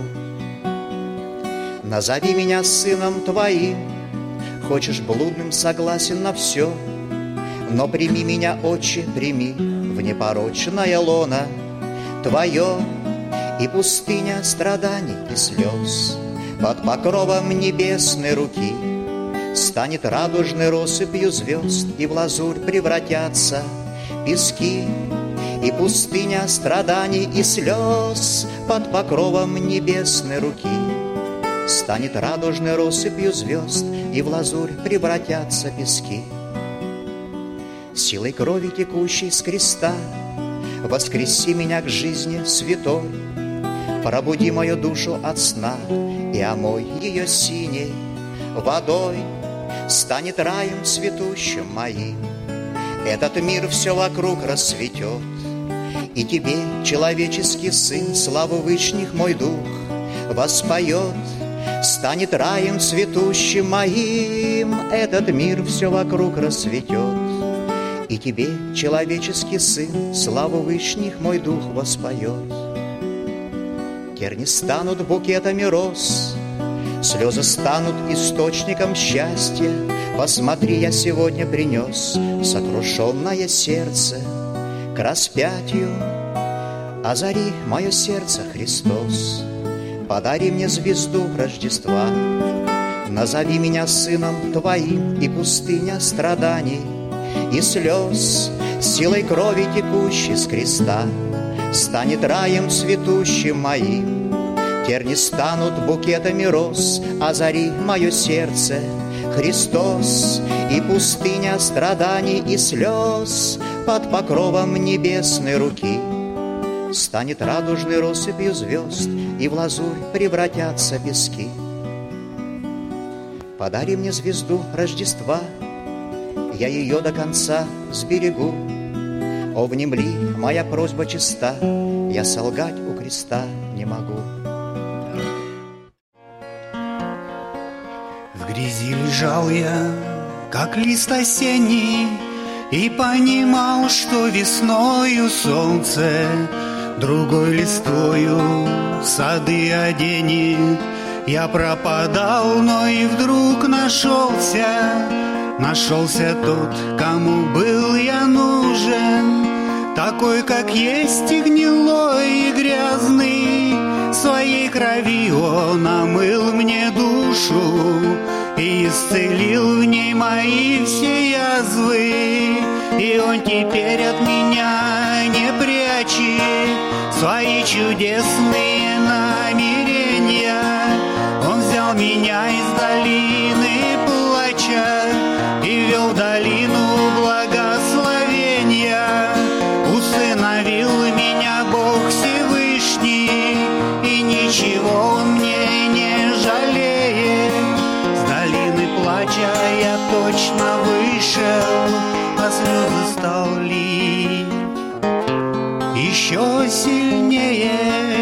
Назови меня сыном Твоим, хочешь блудным, согласен на все, но прими меня, Отче, прими в непорочное лоно Твое. И пустыня страданий и слез под покровом небесной руки станет радужной россыпью звезд, и в лазурь превратятся пески. И пустыня страданий и слез под покровом небесной руки станет радужной россыпью звезд, и в лазурь превратятся пески. Силой крови, текущей с креста, воскреси меня к жизни святой. Пробуди мою душу от сна и омой ее синей водой. Станет раем цветущим моим, этот мир все вокруг расцветет. И тебе, человеческий сын, славу вышних мой дух воспоет. Станет раем цветущим моим, этот мир все вокруг расцветет. И тебе, человеческий сын, славу вышних мой дух воспоет. Терни станут букетами роз, слезы станут источником счастья. Посмотри, я сегодня принес сокрушенное сердце к распятию. Озари мое сердце, Христос, подари мне звезду Рождества. Назови меня сыном Твоим, и пустыня страданий и слез, силой крови, текущей с креста, станет раем цветущим моим. терни станут букетами роз, озари мое сердце, Христос, и пустыня страданий и слез под покровом небесной руки станет радужной россыпью звезд, и в лазурь превратятся пески. Подари мне звезду Рождества, я ее до конца сберегу. О, внемли, моя просьба чиста, я солгать у креста не могу. В грязи лежал я, как лист осенний, и понимал, что весною солнце другой листвою сады оденет. Я пропадал, но и вдруг нашелся, нашелся тот, кому был я нужен, такой, как есть, и гнилой, и грязный. Своей крови он омыл мне душу и исцелил в ней мои все язвы. И он теперь от меня не прячет свои чудесные намерения. Он взял меня из долины плача и вел в долину благословения. Усыновил меня Бог Всевышний, и ничего Он мне не жалеет. С долины плача я точно вышел, а слезы стал лить еще сильнее.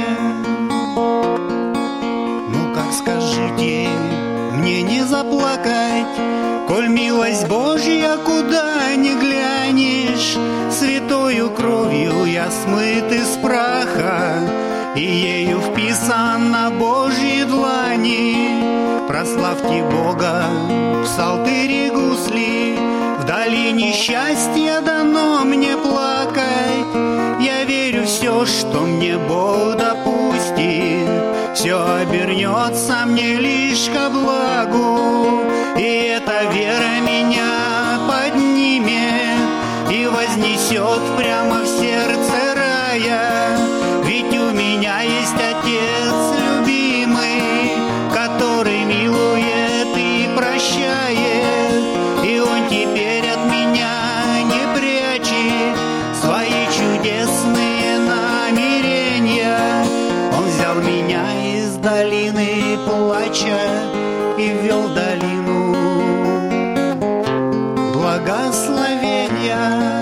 Ну как скажите, мне не заплакать, коль милость Божья куда ни глянешь. Святою кровью я смыт из праха, и ею вписан на Божьи длани. Прославьте Бога в псалтыре гусли, в долине счастья дано мне плакать. Я верю, все, что мне Бог допустит, все обернется мне лишь ко благу. И эта вера меня поднимет и вознесет прямо в сердце рая. Ведь у меня есть Отец любимый, который милует и прощает. И Он теперь от меня не прячет свои чудесные намерения. Он взял меня из долины плача и ввел в долину благословения.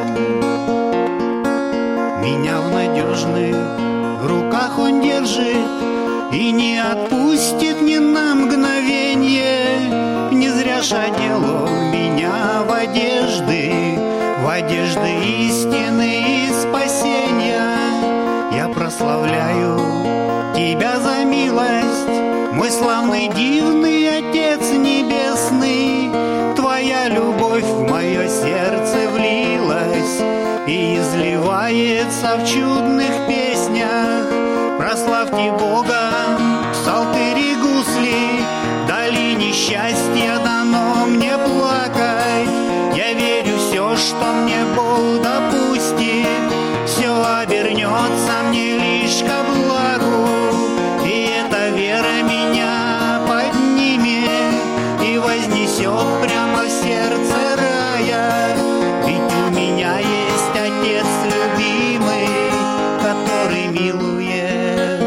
Меня в надежных руках Он держит и не отпустит ни на мгновенье. Не зря ж одел Он меня в одежды, в одежды истины и спасения. Я прославляю Тебя за милость, мой славный дивный Отец Небесный. Твоя любовь в мое сердце влилась и изливается в чудных песнях. Прославьте Бога в псалтыре гусли, в долине счастья дано мне плакать. Я верю, все, что мне Бог допустит, все обернется мне лишь ко благу. И эта вера меня поднимет и вознесет прямо в сердце рая. Ведь у меня есть Отец любимый, который милует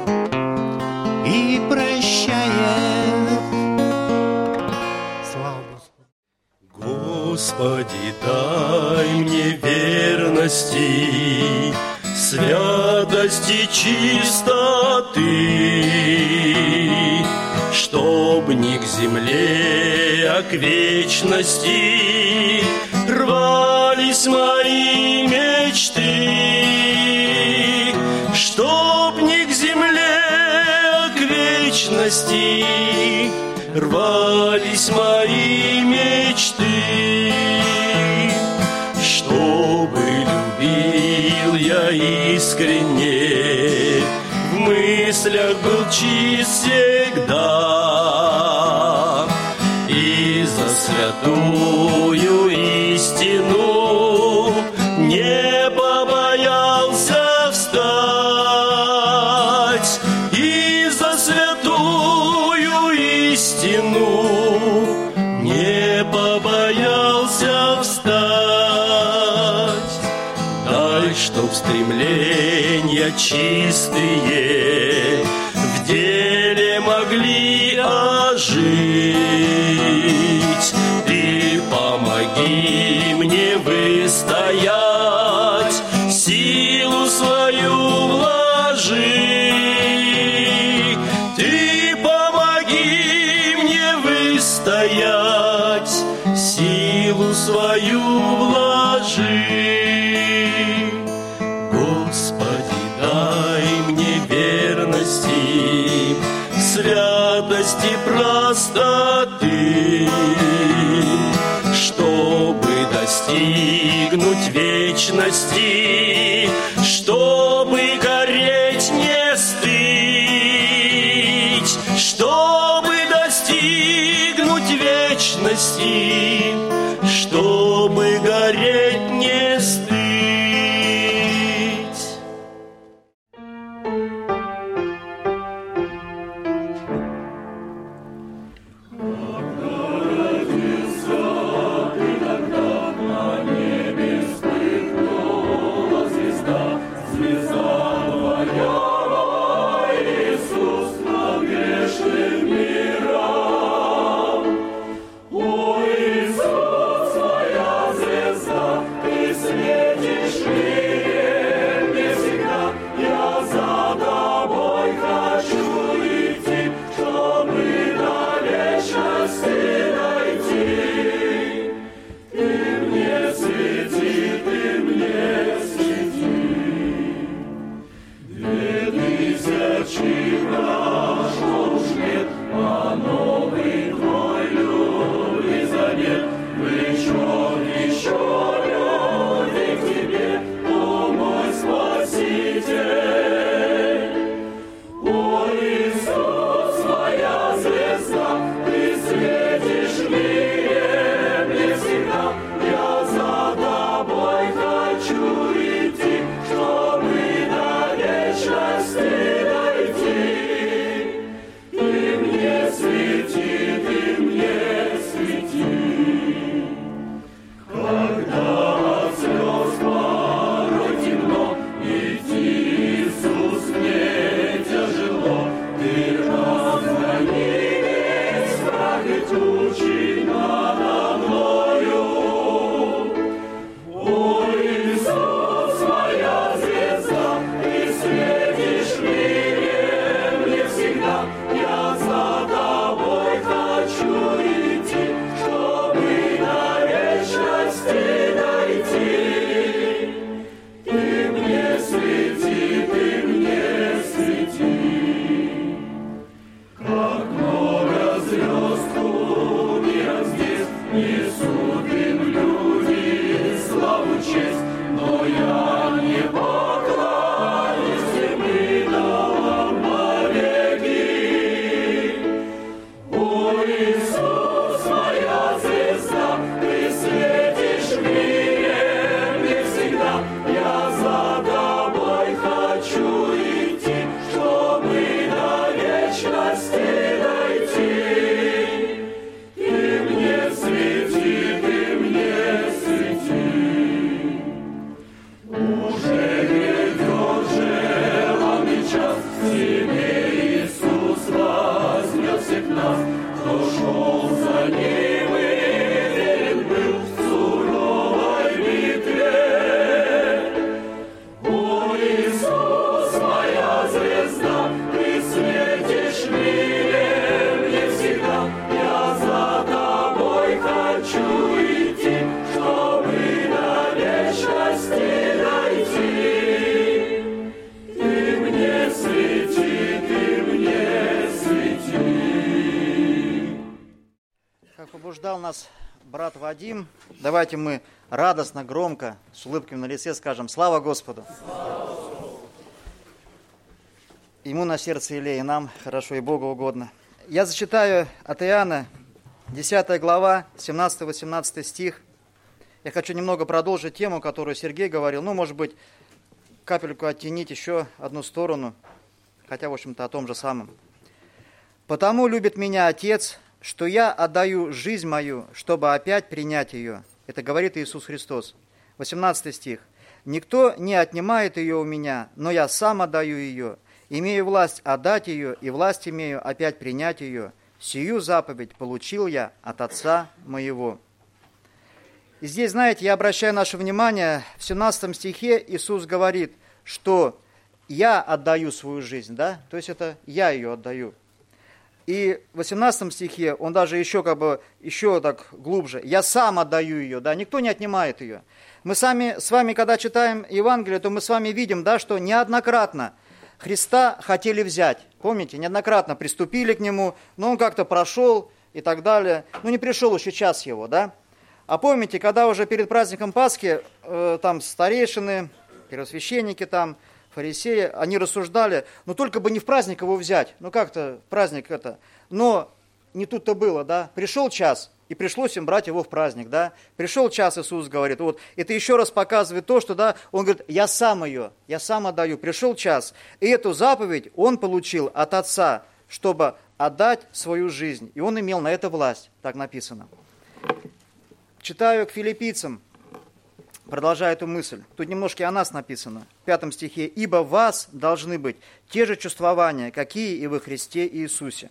и прощает. Слава Господу. Господи, дай мне верности, святости, чистоты, чтоб ни к земле, а к вечности рвались мои мечты. Чтоб ни к земле, а к вечности рвались мои мечты. Чтобы любил я искренне, в мыслях был чист всегда, и за святую истину не побоялся встать, и решился встать. Дай, чтоб стремления чистые в деле могли ожить. Ты помоги мне выстоять, силу свою вложи. Ты помоги мне выстоять, силу свою вложи. Господи, дай мне верности, святости, простоты, чтобы достигнуть вечности, чтобы гореть не стыть, чтобы достигнуть вечности, чтобы гореть не стыть. Побуждал нас брат Вадим. Давайте мы радостно, громко, с улыбкой на лице скажем: слава Господу! Ему на сердце илей, и нам хорошо, и Богу угодно. Я зачитаю от Иоанна, десятая глава, семнадцатый-восемнадцатый стих. Я хочу немного продолжить тему, которую Сергей говорил. Ну, может быть, капельку оттенить еще одну сторону, хотя, в общем-то, о том же самом. «Потому любит меня Отец, что я отдаю жизнь мою, чтобы опять принять ее. Это говорит Иисус Христос. восемнадцатый стих. «Никто не отнимает ее у меня, но я сам отдаю ее. Имею власть отдать ее, и власть имею опять принять ее. Сию заповедь получил я от Отца моего». И здесь, знаете, я обращаю наше внимание, в семнадцатом стихе Иисус говорит, что «я отдаю свою жизнь», да, то есть это «я ее отдаю». И в восемнадцатом стихе он даже еще как бы, еще так глубже, «я сам отдаю ее», да, никто не отнимает ее. Мы сами, с вами, когда читаем Евангелие, то мы с вами видим, да, что неоднократно Христа хотели взять, помните, неоднократно приступили к Нему, но Он как-то прошел и так далее, ну не пришел еще час Его, да. А помните, когда уже перед праздником Пасхи, э, там старейшины, первосвященники там, фарисеи, они рассуждали, ну только бы не в праздник его взять, ну как-то праздник это. Но не тут-то было, да, пришел час, и пришлось им брать его в праздник, да. Пришел час, Иисус говорит, вот, это еще раз показывает то, что, да, он говорит, я сам ее, я сам отдаю, пришел час. И эту заповедь он получил от Отца, чтобы отдать свою жизнь, и он имел на это власть, так написано. Читаю к филиппийцам, продолжаю эту мысль. Тут немножко о нас написано. В пятом стихе. «Ибо в вас должны быть те же чувствования, какие и во Христе Иисусе.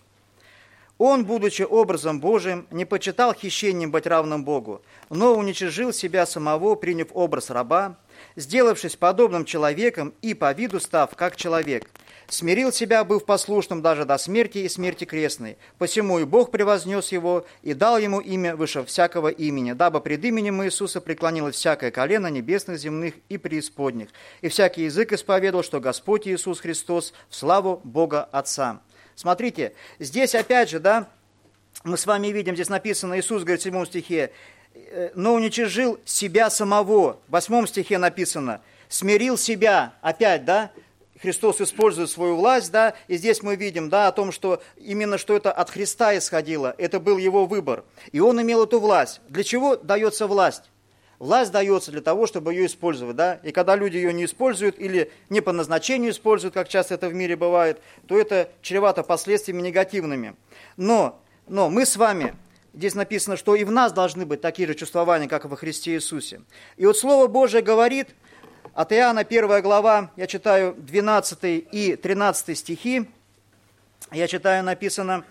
Он, будучи образом Божиим, не почитал хищением быть равным Богу, но уничижил себя самого, приняв образ раба, сделавшись подобным человеком и по виду став как человек. Смирил себя, быв послушным даже до смерти и смерти крестной. Посему и Бог превознес его и дал ему имя выше всякого имени, дабы пред именем Иисуса преклонилось всякое колено небесных, земных и преисподних, и всякий язык исповедовал, что Господь Иисус Христос в славу Бога Отца». Смотрите, здесь опять же, да, мы с вами видим, здесь написано, Иисус говорит в седьмом стихе, «но уничижил себя самого». В восьмом стихе написано, «смирил себя». Опять, да, Христос использует свою власть, да, и здесь мы видим, да, о том, что именно что это от Христа исходило, это был его выбор. И он имел эту власть. Для чего дается власть? Власть дается для того, чтобы ее использовать, да, и когда люди ее не используют или не по назначению используют, как часто это в мире бывает, то это чревато последствиями негативными. Но, но мы с вами, здесь написано, что и в нас должны быть такие же чувствования, как и во Христе Иисусе. И вот Слово Божие говорит, от Иоанна первая глава, я читаю двенадцатый и тринадцатый стихи, я читаю, написано,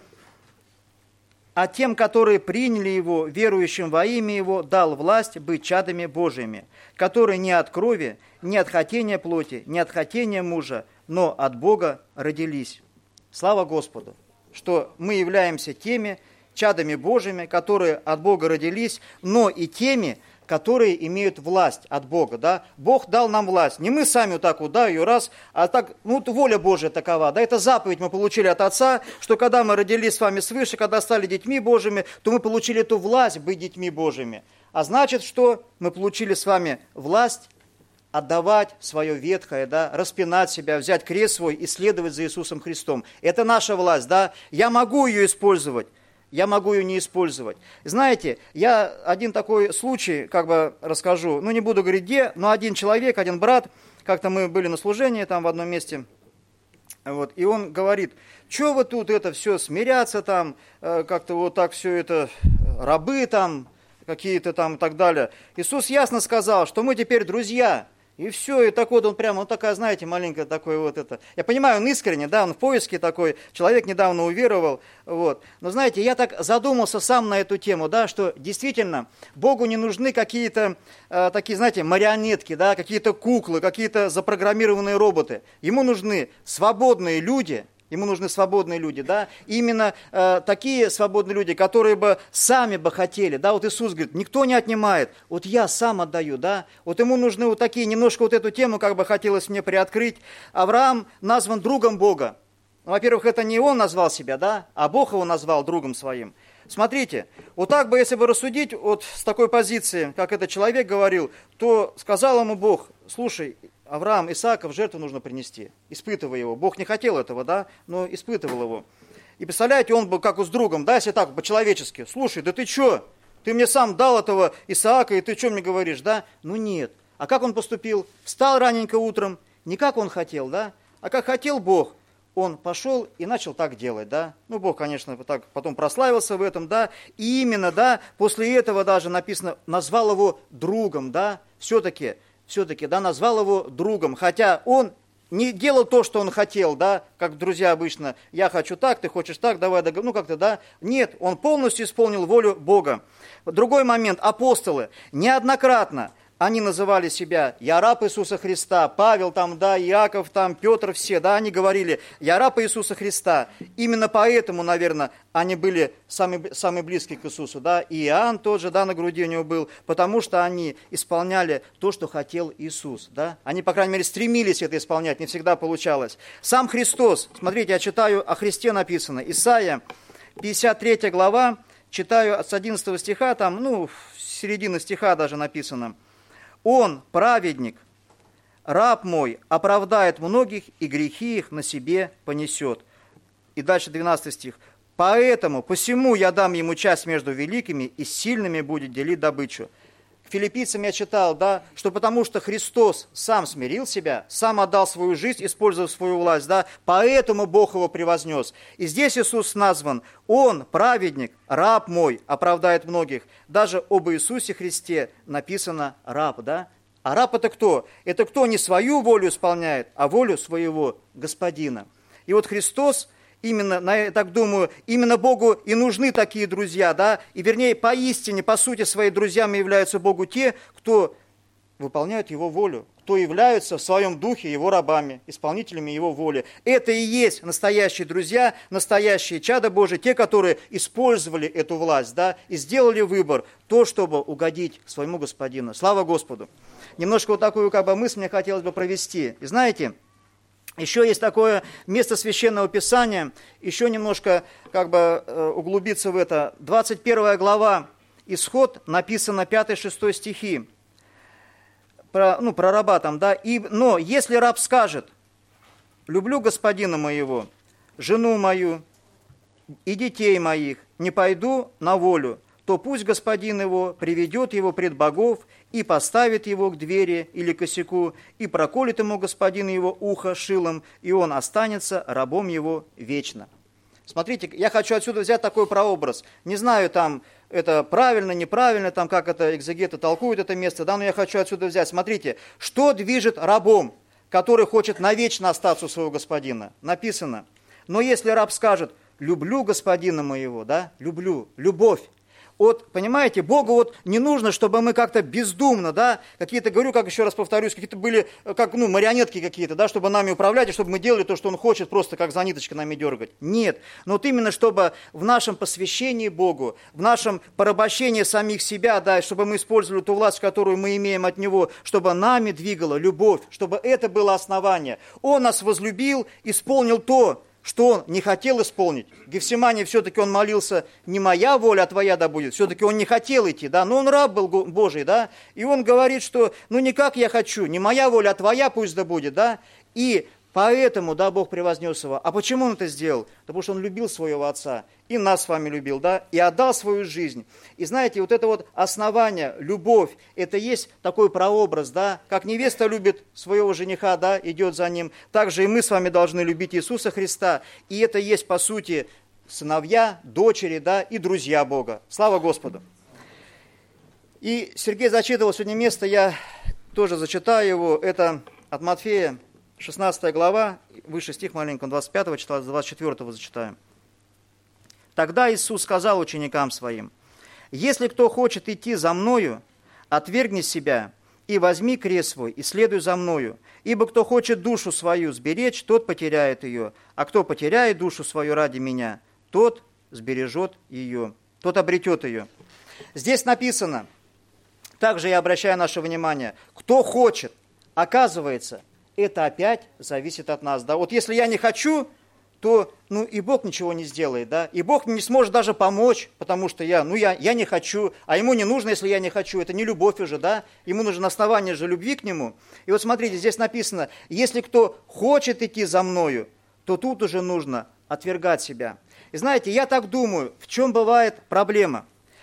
«А тем, которые приняли Его, верующим во имя Его, дал власть быть чадами Божьими, которые не от крови, не от хотения плоти, не от хотения мужа, но от Бога родились». Слава Господу, что мы являемся теми чадами Божьими, которые от Бога родились, но и теми, которые имеют власть от Бога, да. Бог дал нам власть. Не мы сами вот так вот, да, ее раз, а так, ну, воля Божия такова, да, это заповедь мы получили от Отца, что когда мы родились с вами свыше, когда стали детьми Божьими, то мы получили эту власть быть детьми Божьими. А значит, что мы получили с вами власть отдавать свое ветхое, да, распинать себя, взять крест свой и следовать за Иисусом Христом. Это наша власть, да, я могу ее использовать. Я могу ее не использовать. Знаете, я один такой случай как бы расскажу, ну не буду говорить где, но один человек, один брат, как-то мы были на служении там в одном месте, вот, и он говорит, что вы тут это все смиряться там, как-то вот так все это, рабы там, какие-то там и так далее. Иисус ясно сказал, что мы теперь друзья. И все, и так вот он прямо, он такая, знаете, маленькая такой вот это. Я понимаю, он искренне, да, он в поиске такой, человек недавно уверовал, вот. Но знаете, я так задумался сам на эту тему, да, что действительно Богу не нужны какие-то э, такие, знаете, марионетки, да, какие-то куклы, какие-то запрограммированные роботы. Ему нужны свободные люди. Ему нужны свободные люди, да, именно э, такие свободные люди, которые бы сами бы хотели, да, вот Иисус говорит, никто не отнимает, вот я сам отдаю, да, вот ему нужны вот такие, немножко вот эту тему, как бы хотелось мне приоткрыть. Авраам назван другом Бога. Ну, во-первых, это не он назвал себя, да, а Бог его назвал другом своим. Смотрите, вот так бы, если бы рассудить вот с такой позиции, как этот человек говорил, то сказал ему Бог, слушай, Авраам, Исаака в жертву нужно принести, испытывая его. Бог не хотел этого, да, но испытывал его. И представляете, он был как с другом, да, если так, по-человечески. Слушай, да ты что? Ты мне сам дал этого Исаака, и ты что мне говоришь, да? Ну нет. А как он поступил? Встал раненько утром, не как он хотел, да, а как хотел Бог. он пошел и начал так делать, да. Ну, Бог, конечно, так потом прославился в этом, да. И именно, да, после этого даже написано, назвал его другом, да. Все-таки, все-таки, да, назвал его другом. Хотя он не делал то, что он хотел, да, как друзья обычно. Я хочу так, ты хочешь так, давай, договор... ну, как-то, да. Нет, он полностью исполнил волю Бога. Другой момент, апостолы неоднократно они называли себя «Я раб Иисуса Христа», Павел там, да, Иаков там, Петр, все, да, они говорили «Я раб Иисуса Христа». Именно поэтому, наверное, они были самые, самые близкие к Иисусу, да, и Иоанн тоже, да, на груди у него был, потому что они исполняли то, что хотел Иисус, да. Они, по крайней мере, стремились это исполнять, не всегда получалось. Сам Христос, смотрите, я читаю, о Христе написано, Исайя, пятьдесят третья глава, читаю с одиннадцатого стиха, там, ну, середина стиха даже написано. Он, праведник, раб мой, оправдает многих, и грехи их на себе понесет. И дальше двенадцатый стих. Поэтому, посему я дам ему часть между великими, и сильными будет делить добычу. К филиппийцам я читал, да, что потому что Христос сам смирил себя, сам отдал свою жизнь, использовав свою власть, да, поэтому Бог его превознес. И здесь Иисус назван, Он, праведник, раб мой, оправдает многих. Даже об Иисусе Христе написано раб, да. А раб это кто? Это кто не свою волю исполняет, а волю своего Господина. И вот Христос, именно, я так думаю, именно Богу и нужны такие друзья, да, и вернее, поистине, по сути, своими друзьями являются Богу те, кто выполняют Его волю, кто являются в своем духе Его рабами, исполнителями Его воли. Это и есть настоящие друзья, настоящие чада Божии, те, которые использовали эту власть, да, и сделали выбор, то, чтобы угодить своему Господину. Слава Господу! Немножко вот такую как бы мысль мне хотелось бы провести. И знаете, еще есть такое место Священного Писания, еще немножко как бы углубиться в это. двадцать первая глава, Исход, написано пятый-шестой стихи, про, ну, про раба там, да. И, но если раб скажет, люблю господина моего, жену мою и детей моих, не пойду на волю, то пусть господин его приведет его пред богов и поставит его к двери или косяку, и проколет ему господин его ухо шилом, и он останется рабом его вечно. Смотрите, я хочу отсюда взять такой прообраз. Не знаю, там, это правильно, неправильно, там, как это экзегеты толкуют это место, да, но я хочу отсюда взять. Смотрите, что движет рабом, который хочет навечно остаться у своего господина? Написано, но если раб скажет, люблю господина моего, да, люблю, любовь. Вот, понимаете, Богу вот не нужно, чтобы мы как-то бездумно, да, какие-то, говорю, как еще раз повторюсь, какие-то были, как, ну, марионетки какие-то, да, чтобы нами управлять, и чтобы мы делали то, что Он хочет, просто как за ниточки нами дергать. Нет, но вот именно, чтобы в нашем посвящении Богу, в нашем порабощении самих себя, да, чтобы мы использовали ту власть, которую мы имеем от Него, чтобы нами двигала любовь, чтобы это было основание. Он нас возлюбил, исполнил то, что он не хотел исполнить. В Гефсимании все-таки он молился, не моя воля, а твоя да будет. Все-таки он не хотел идти, да, но он раб был Божий, да, и он говорит, что ну не как я хочу, не моя воля, а твоя пусть да будет, да, и поэтому, да, Бог превознес его. А почему он это сделал? Потому что он любил своего отца, и нас с вами любил, да, и отдал свою жизнь. И знаете, вот это вот основание, любовь, это есть такой прообраз, да, как невеста любит своего жениха, да, идет за ним, так же и мы с вами должны любить Иисуса Христа, и это есть, по сути, сыновья, дочери, да, и друзья Бога. Слава Господу! И Сергей зачитывал сегодня место, я тоже зачитаю его, это от Матфея, шестнадцатая глава, выше стих маленько, двадцать пятого числа, двадцать четвёртого зачитаем. Тогда Иисус сказал ученикам своим, «Если кто хочет идти за Мною, отвергни себя и возьми крест свой, и следуй за Мною. Ибо кто хочет душу свою сберечь, тот потеряет ее, а кто потеряет душу свою ради Меня, тот сбережет ее, тот обретет ее». Здесь написано, также я обращаю наше внимание, кто хочет, оказывается, это опять зависит от нас. Да? Вот если я не хочу, то ну, и Бог ничего не сделает. Да? И Бог не сможет даже помочь, потому что я, ну, я, я не хочу, а Ему не нужно, если я не хочу. Это не любовь уже, да? Ему нужно основание же любви к Нему. И вот смотрите, здесь написано, если кто хочет идти за Мною, то тут уже нужно отвергать себя. И знаете, я так думаю, в чем бывает проблема?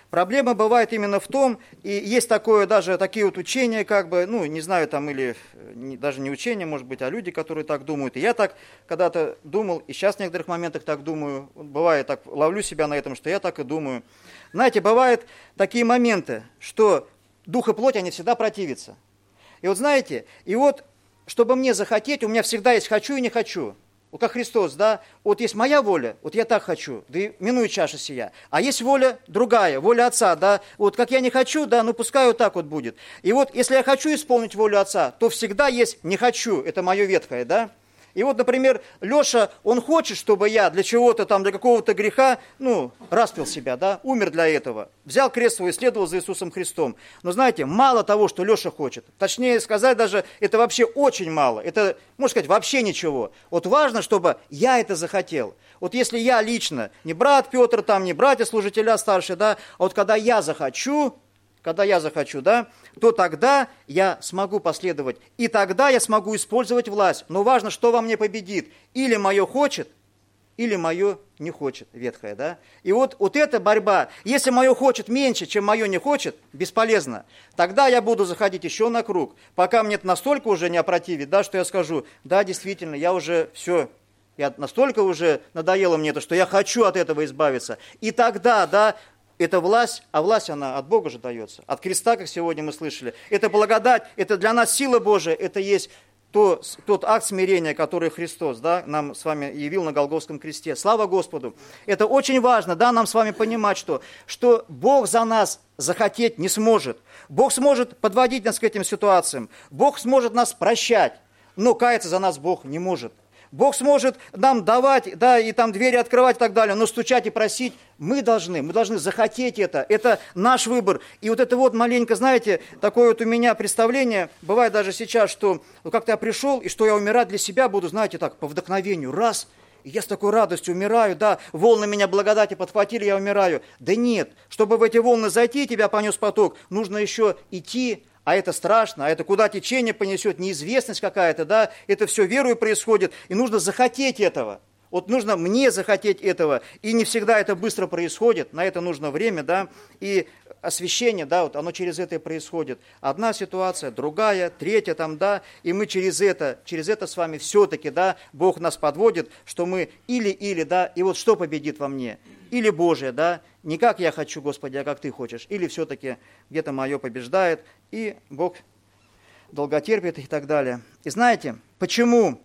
Проблема бывает именно в том, и есть такое, даже такие вот учения, как бы, ну, не знаю, там, или не, даже не учения, может быть, а люди, которые так думают. И я так когда-то думал, и сейчас в некоторых моментах так думаю, бывает, так ловлю себя на этом, что я так и думаю. Знаете, бывают такие моменты, что дух и плоть, они всегда противятся. И вот знаете, и вот, чтобы мне захотеть, у меня всегда есть хочу и не хочу. Вот как Христос, да, вот есть моя воля, вот я так хочу, да и минуй чаша сия. А есть воля другая, воля Отца, да, вот как я не хочу, да, ну пускай вот так вот будет. И вот если я хочу исполнить волю Отца, то всегда есть не хочу, это мое ветхое, да. И вот, например, Леша, он хочет, чтобы я для чего-то там, для какого-то греха, ну, распил себя, да, умер для этого. Взял крест свой и следовал за Иисусом Христом. Но знаете, мало того, что Леша хочет. Точнее сказать даже, это вообще очень мало. Это, можно сказать, вообще ничего. Вот важно, чтобы я это захотел. Вот если я лично, не брат Петр там, не братья-служителя старшие, да, а вот когда я захочу, когда я захочу, да, то тогда я смогу последовать. И тогда я смогу использовать власть. Но важно, что во мне победит. Или мое хочет, или мое не хочет, ветхое, да. И вот, вот эта борьба, если мое хочет меньше, чем мое не хочет, бесполезно. Тогда я буду заходить еще на круг, пока мне это настолько уже не опротивит, да, что я скажу, да, действительно, я уже все, я настолько уже надоело мне это, что я хочу от этого избавиться. И тогда, да, это власть, а власть, она от Бога же дается. От креста, как сегодня мы слышали. Это благодать, это для нас сила Божия, это есть то, тот акт смирения, который Христос, да, нам с вами явил на Голгофском кресте. Слава Господу! Это очень важно, да, нам с вами понимать, что, что Бог за нас захотеть не сможет. Бог сможет подводить нас к этим ситуациям. Бог сможет нас прощать, но каяться за нас Бог не может. Бог сможет нам давать, да, и там двери открывать и так далее, но стучать и просить мы должны, мы должны захотеть это, это наш выбор. И вот это вот маленько, знаете, такое вот у меня представление, бывает даже сейчас, что ну, как-то я пришел, и что я умирать для себя буду, знаете, так, по вдохновению, раз, и я с такой радостью умираю, да, волны меня благодати подхватили, я умираю. Да нет, чтобы в эти волны зайти, тебя понес поток, нужно еще идти. А это страшно, а это куда течение понесет, неизвестность какая-то, да, это все верою происходит, и нужно захотеть этого. Вот нужно мне захотеть этого, и не всегда это быстро происходит, на это нужно время, да, и освящение, да, вот оно через это и происходит. Одна ситуация, другая, третья там, да, и мы через это, через это с вами все-таки, да, Бог нас подводит, что мы или-или, да, и вот что победит во мне? Или Божие, да, не как я хочу, Господи, а как Ты хочешь, или все-таки где-то мое побеждает, и Бог долготерпит и так далее. И знаете, почему,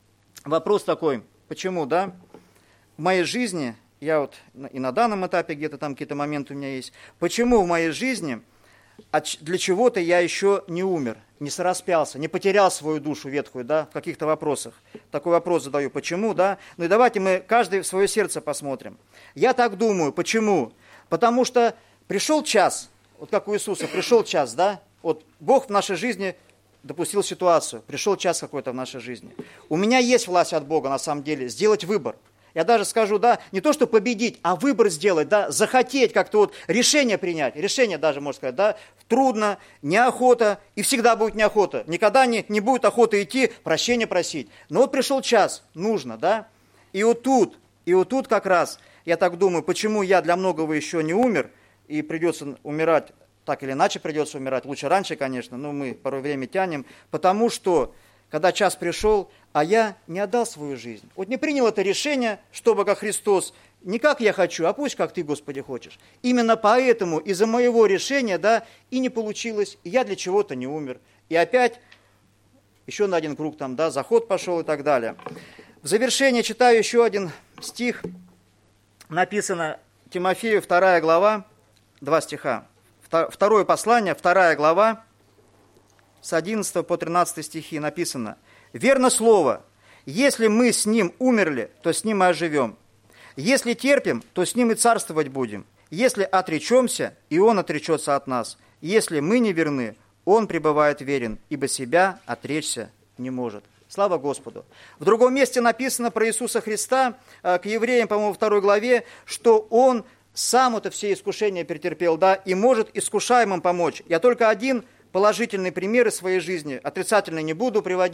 вопрос такой, почему, да, в моей жизни, я вот и на данном этапе где-то там какие-то моменты у меня есть, почему в моей жизни для чего-то я еще не умер, не сораспялся, не потерял свою душу ветхую, да, в каких-то вопросах. Такой вопрос задаю, почему, да. Ну и давайте мы каждый в свое сердце посмотрим. Я так думаю, почему? Потому что пришел час, вот как у Иисуса, пришел час, да, вот Бог в нашей жизни допустил ситуацию, пришел час какой-то в нашей жизни. У меня есть власть от Бога, на самом деле, сделать выбор. Я даже скажу, да, не то, что победить, а выбор сделать, да, захотеть как-то вот решение принять. Решение даже, можно сказать, да, трудно, неохота, и всегда будет неохота. Никогда не, не будет охоты идти, прощения просить. Но вот пришел час, нужно, да. И вот тут, и вот тут как раз, я так думаю, почему я для многого еще не умер, и придется умирать, так или иначе придется умирать, лучше раньше, конечно, но мы порой время тянем, потому что, когда час пришел, а я не отдал свою жизнь. Вот не принял это решение, чтобы как Христос, не как я хочу, а пусть как Ты, Господи, хочешь. Именно поэтому из-за моего решения, да, и не получилось, и я для чего-то не умер. И опять еще на один круг там, да, заход пошел и так далее. В завершение читаю еще один стих. Написано Тимофею, вторая глава, два стиха. Второе послание, вторая глава, с одиннадцатого по тринадцатый стихи написано: «Верно слово, если мы с Ним умерли, то с Ним и оживем. Если терпим, то с Ним и царствовать будем. Если отречемся, и Он отречется от нас. Если мы не верны, Он пребывает верен, ибо себя отречься не может». Слава Господу. В другом месте написано про Иисуса Христа, к евреям, по-моему, во второй главе, что Он сам это все искушения претерпел, да, и может искушаемым помочь. Я только один положительный пример из своей жизни, отрицательный не буду приводить,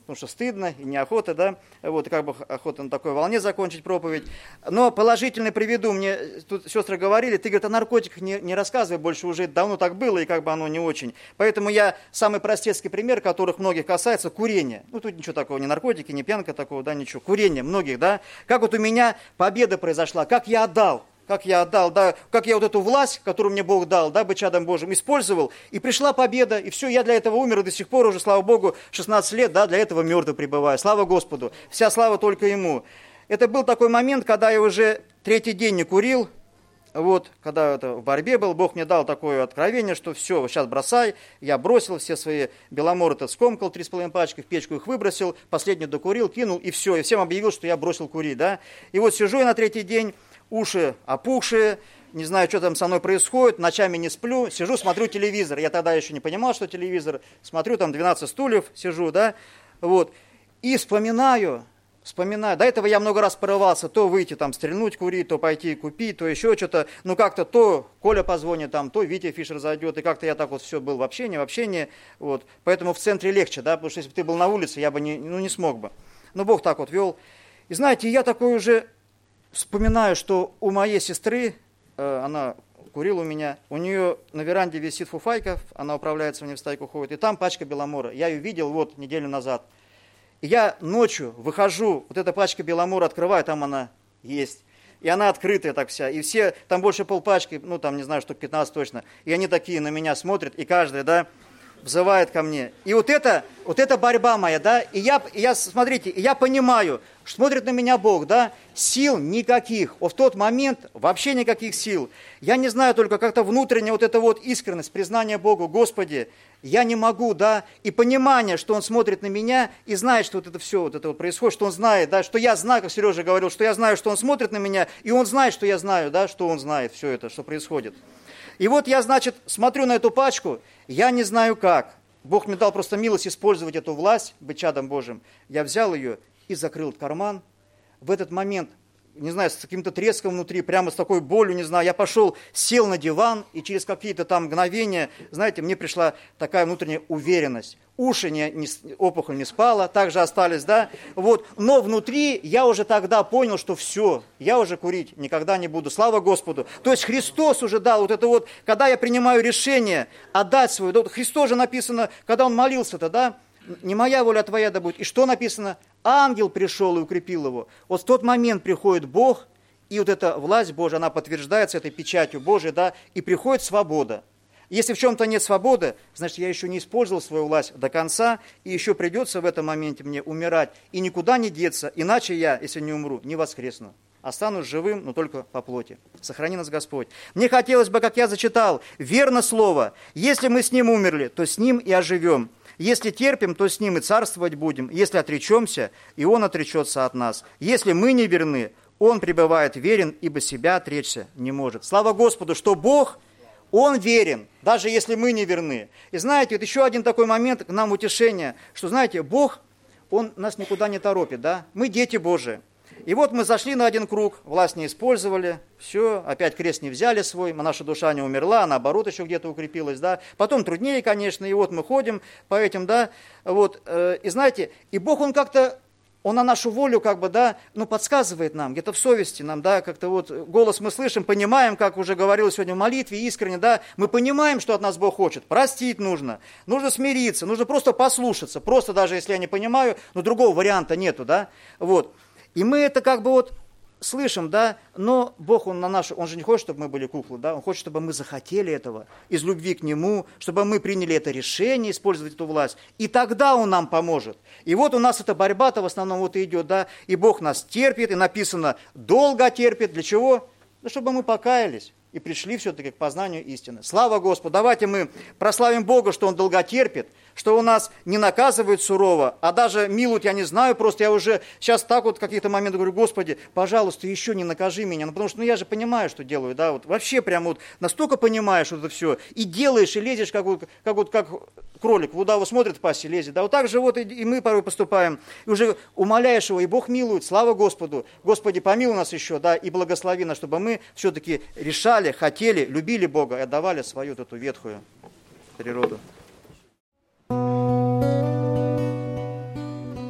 потому что стыдно и неохота, да, вот, и как бы охота на такой волне закончить проповедь. Но положительно приведу, мне тут сестры говорили, ты, говорит, о наркотиках не, не рассказывай больше, уже давно так было, и как бы оно не очень. Поэтому я самый простецкий пример, которых многих касается, курение. Ну, тут ничего такого, ни наркотики, ни пьянка такого, да, ничего. Курение многих, да. Как вот у меня победа произошла, как я отдал. Как я отдал, да, как я вот эту власть, которую мне Бог дал, да, быть чадом Божьим, использовал, и пришла победа, и все, я для этого умер, и до сих пор уже, слава Богу, шестнадцать лет, да, для этого мертвый пребываю, слава Господу, вся слава только Ему. Это был такой момент, когда я уже третий день не курил, вот, когда это в борьбе был, Бог мне дал такое откровение, что все, сейчас бросай, я бросил все свои беломоры-то, скомкал три с половиной пачки, в печку их выбросил, последнюю докурил, кинул, и все, и всем объявил, что я бросил курить, да, и вот сижу я на третий день, уши опухшие, не знаю, что там со мной происходит, ночами не сплю, сижу, смотрю телевизор. Я тогда еще не понимал, что телевизор. Смотрю, там двенадцать стульев, сижу, да, вот. И вспоминаю, вспоминаю. До этого я много раз порывался, то выйти там стрельнуть, курить, то пойти купить, то еще что-то. Ну, как-то то Коля позвонит там, то Витя Фишер зайдет. И как-то я так вот все был в общении, в общении. Вот. Поэтому в центре легче, да, потому что если бы ты был на улице, я бы не, ну, не смог бы. Но Бог так вот вел. И знаете, я такой уже... Вспоминаю, что у моей сестры, э, она курила у меня, у нее на веранде висит фуфайка, она управляется, в ней в стайку ходит, и там пачка Беломора. Я ее видел вот неделю назад. И я ночью выхожу, вот эта пачка Беломора открываю, там она есть. И она открытая так вся. И все, там больше полпачки, ну там не знаю, штук пятнадцать точно. И они такие на меня смотрят, и каждый, да, взывает ко мне. И вот это, вот это борьба моя, да, и я, и я, смотрите, я понимаю, что смотрит на меня Бог, да, сил никаких, вот в тот момент вообще никаких сил. Я не знаю, только как-то внутренне вот эта вот искренность, признание Богу, Господи, я не могу, да, и понимание, что Он смотрит на меня и знает, что вот это все вот это вот происходит, что Он знает, да, что я знаю, как Сережа говорил, что я знаю, что Он смотрит на меня, и Он знает, что я знаю, да, что Он знает все это, что происходит. И вот я, значит, смотрю на эту пачку, я не знаю как. Бог мне дал просто милость использовать эту власть, быть чадом Божьим. Я взял ее и закрыл этот карман. В этот момент, не знаю, с каким-то треском внутри, прямо с такой болью, не знаю, я пошел, сел на диван, и через какие-то там мгновения, знаете, мне пришла такая внутренняя уверенность. Уши, не, не, опухоль не спала, также остались, да, вот, но внутри я уже тогда понял, что все, я уже курить никогда не буду, слава Господу. То есть Христос уже дал вот это вот, когда я принимаю решение отдать свою, вот Христос же написано, когда Он молился-то, да, не моя воля, а твоя да будет. И что написано? Ангел пришел и укрепил его. Вот в тот момент приходит Бог, и вот эта власть Божия, она подтверждается этой печатью Божией, да, и приходит свобода. Если в чем-то нет свободы, значит, я еще не использовал свою власть до конца, и еще придется в этом моменте мне умирать, и никуда не деться, иначе я, если не умру, не воскресну. Останусь живым, но только по плоти. Сохрани нас, Господь. Мне хотелось бы, как я зачитал, верно слово. Если мы с Ним умерли, то с Ним и оживем. Если терпим, то с Ним и царствовать будем. Если отречемся, и Он отречется от нас. Если мы не верны, Он пребывает верен, ибо себя отречься не может. Слава Господу, что Бог... Он верен, даже если мы не верны. И знаете, вот еще один такой момент к нам утешения, что, знаете, Бог, Он нас никуда не торопит, да? Мы дети Божии. И вот мы зашли на один круг, власть не использовали, все, опять крест не взяли свой, наша душа не умерла, наоборот, еще где-то укрепилась, да? Потом труднее, конечно, и вот мы ходим по этим, да, вот, э, и знаете, и Бог, Он как-то... Он на нашу волю, как бы, да, ну, подсказывает нам, где-то в совести нам, да, как-то вот голос мы слышим, понимаем, как уже говорил сегодня в молитве, искренне, да, мы понимаем, что от нас Бог хочет, простить нужно, нужно смириться, нужно просто послушаться, просто даже если я не понимаю, но другого варианта нету, да, вот. И мы это как бы вот слышим, да, но Бог, Он на нашу, Он же не хочет, чтобы мы были куклы, да, Он хочет, чтобы мы захотели этого, из любви к Нему, чтобы мы приняли это решение, использовать эту власть, и тогда Он нам поможет. И вот у нас эта борьба-то в основном вот и идет, да, и Бог нас терпит, и написано, долго терпит, для чего? Да чтобы мы покаялись и пришли все-таки к познанию истины. Слава Господу! Давайте мы прославим Бога, что Он долго терпит, что Он нас не наказывает сурово, а даже милует, я не знаю, просто я уже сейчас так вот в каких-то моментах говорю, Господи, пожалуйста, еще не накажи меня, ну потому что ну, я же понимаю, что делаю, да, вот вообще прям вот настолько понимаешь вот это все, и делаешь, и лезешь, как вот, как, вот, как кролик в удаву смотрит в пасти, лезет, да, вот так же вот и, и мы порой поступаем, и уже умоляешь Его, и Бог милует, слава Господу, Господи, помилуй нас еще, да, и благослови нас, чтобы мы все-таки решали, хотели, любили Бога и отдавали свою вот эту ветхую природу.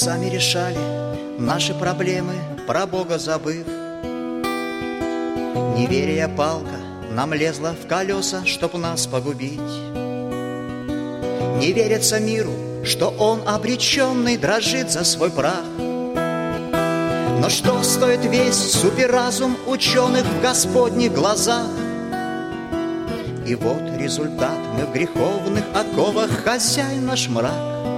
сами решали наши проблемы, про Бога забыв. Неверия палка нам лезла в колеса, чтоб нас погубить. Не верится миру, что он обреченный дрожит за свой прах. Но что стоит весь суперразум ученых в Господних глазах? И вот результат: мы в греховных оковах, хозяин наш мрак.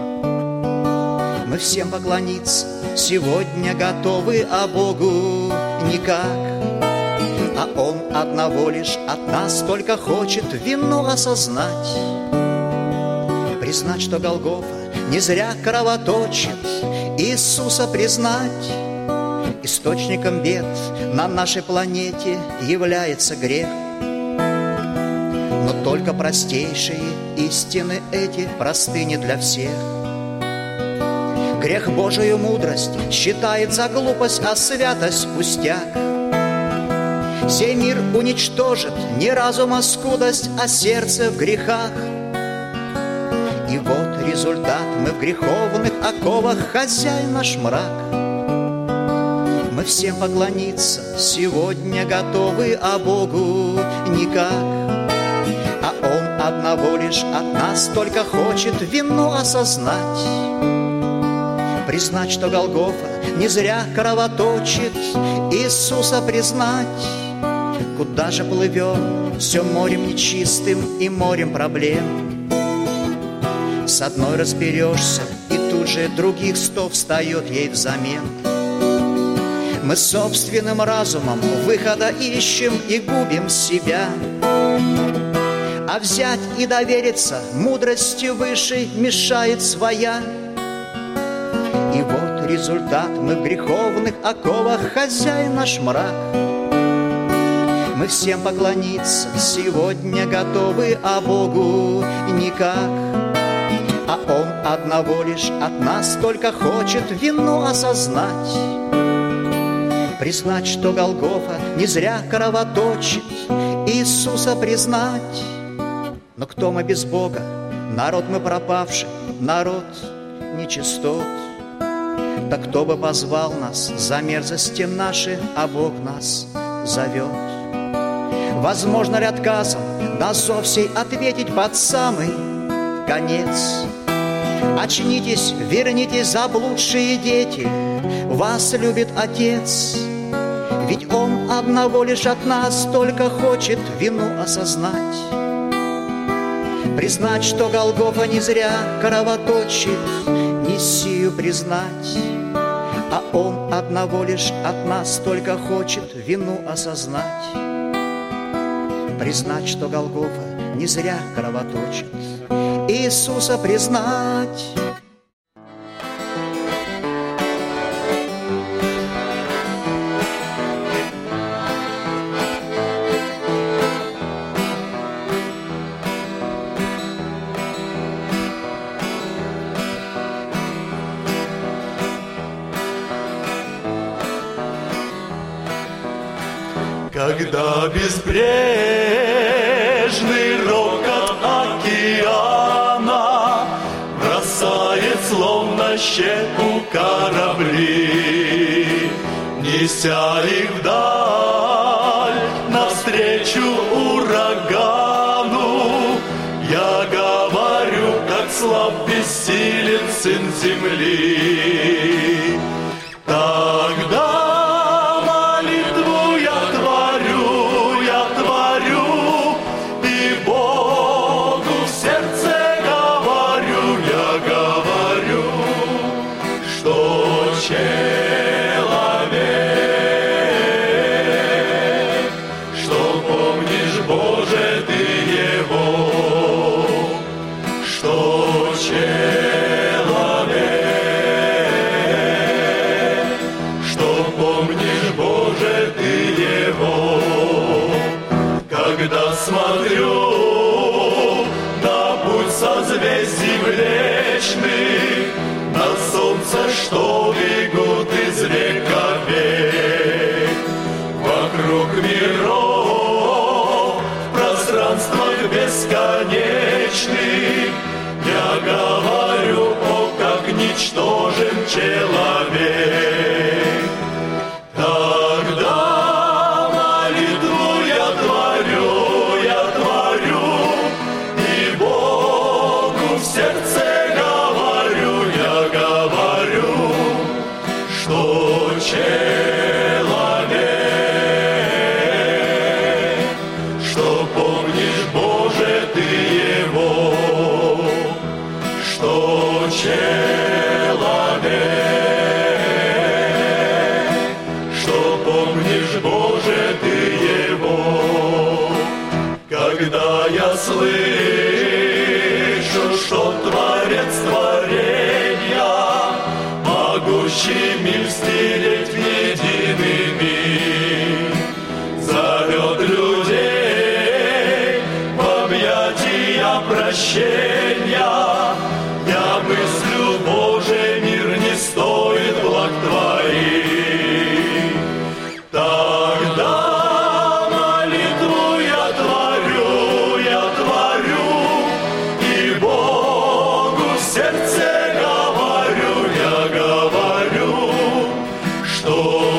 Мы всем поклониться сегодня готовы, а Богу никак. А Он одного лишь от нас только хочет вину осознать. Признать, что Голгофа не зря кровоточит, Иисуса признать. Источником бед на нашей планете является грех. Но только простейшие истины эти просты не для всех. Грех Божию мудрость считает за глупость, а святость пустяк. Сей мир уничтожит не разум, а скудость, а сердце в грехах. И вот результат: мы в греховных оковах, хозяин наш мрак. Мы всем поклониться сегодня готовы, а Богу никак. А Он одного лишь от нас только хочет вину осознать. Признать, что Голгофа не зря кровоточит, Иисуса признать. Куда же плывем? Все морем нечистым и морем проблем. С одной разберешься, и тут же других сто встает ей взамен. Мы собственным разумом выхода ищем и губим себя. А взять и довериться мудрости высшей мешает своя. И вот результат: мы в греховных оковах, хозяин наш мрак. Мы всем поклониться сегодня готовы, а Богу никак. А Он одного лишь от нас только хочет вину осознать. Признать, что Голгофа не зря кровоточит, Иисуса признать. Но кто мы без Бога? Народ мы пропавший, народ нечистот. Да кто бы позвал нас за мерзости наши, а Бог нас зовет. Возможно ли отказом на зов сей ответить под самый конец? Очнитесь, вернитесь, заблудшие дети, вас любит Отец. Ведь Он одного лишь от нас только хочет вину осознать. Признать, что Голгофа не зря кровоточит, миссию признать. А Он одного лишь от нас только хочет вину осознать. Признать, что Голгофа не зря кровоточит, Иисуса признать. Когда безбрежный рокот океана бросает словно щепу корабли, неся их вдаль навстречу урагану, я говорю, как слаб бессилен сын земли. Тогда смотрю на путь созвездий млечных, на солнце, что бегут из века в век. Вокруг миров, в пространствах бесконечных, я говорю, о, как ничтожен человек. Тогда молитву я творю, я творю, и Богу в сердце говорю, я говорю, что человек, что помнишь, Боже, ты его, что человек, что помнишь, Боже, ты его. Когда я слышу, что Творец творенья, могущий мир стереть в единый мир, зовет людей в объятия прощения, я мыслю, Боже, мир не стоит благ твоих. Тогда молитву я творю, я творю, и Богу в сердце говорю, я говорю, что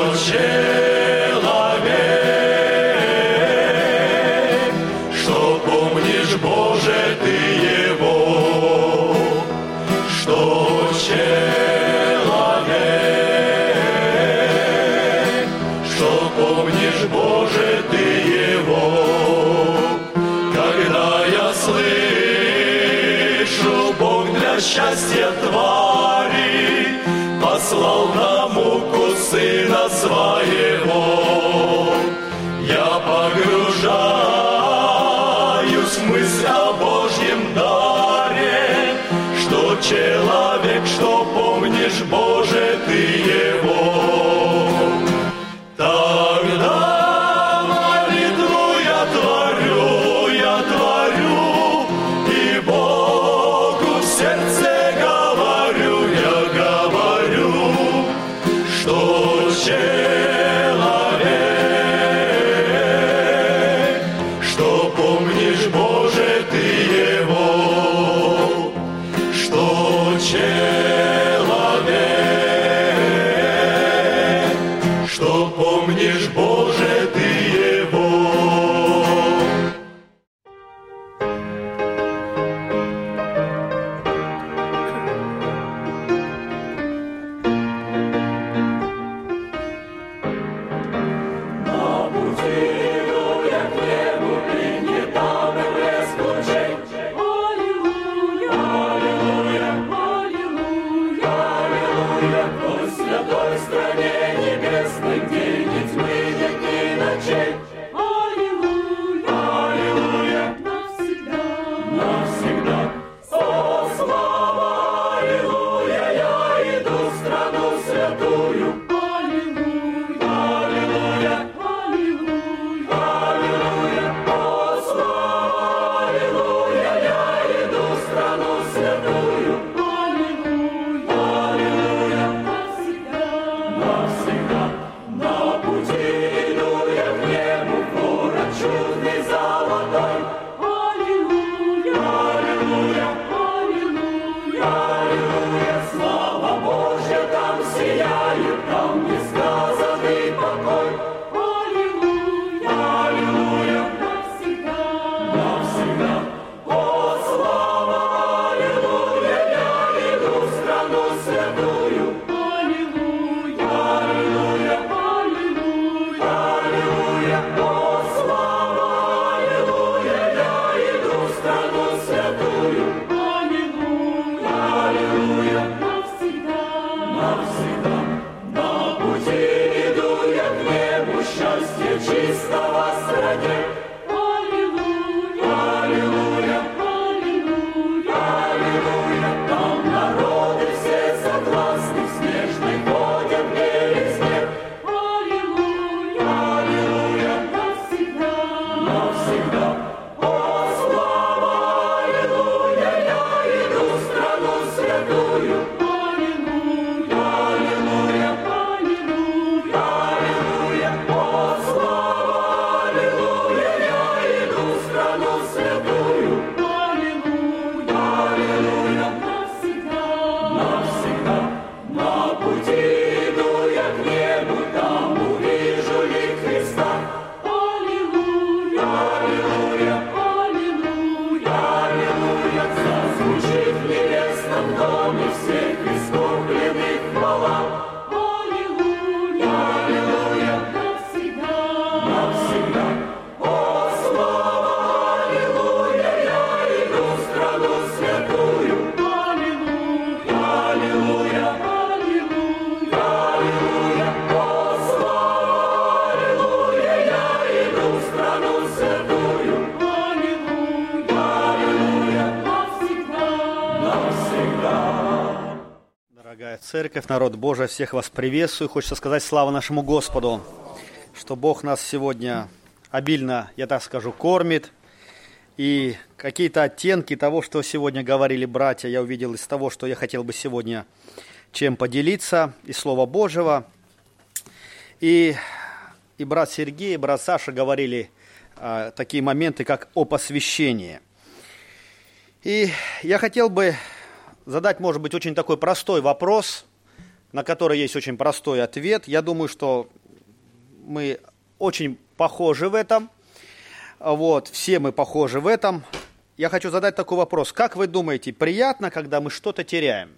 человек, что помнишь, Боже, ты его, что человек, что помнишь, Боже, ты его. Когда я слышу, Бог для счастья твари послал на муку Сына Своего, я погружаюсь в мысль о Божьем даре, что человек, что помнишь, Боже, ты его. Тогда молитву я творю, я творю, и Богу в сердце говорю, я говорю, что человек, что помнишь, Боже, ты его, что человек, что помнишь, Боже, ты его. На пути, я к небу, и не там, и Церковь, народ Божий, всех вас приветствую. Хочется сказать слава нашему Господу, что Бог нас сегодня обильно, я так скажу, кормит. И какие-то оттенки того, что сегодня говорили братья, я увидел из того, что я хотел бы сегодня чем поделиться, из Слова Божьего. И, и брат Сергей, и брат Саша говорили а, такие моменты, как о посвящении. И я хотел бы задать, может быть, очень такой простой вопрос, на который есть очень простой ответ. Я думаю, что мы очень похожи в этом. Вот, все мы похожи в этом. Я хочу задать такой вопрос. Как вы думаете, приятно, когда мы что-то теряем?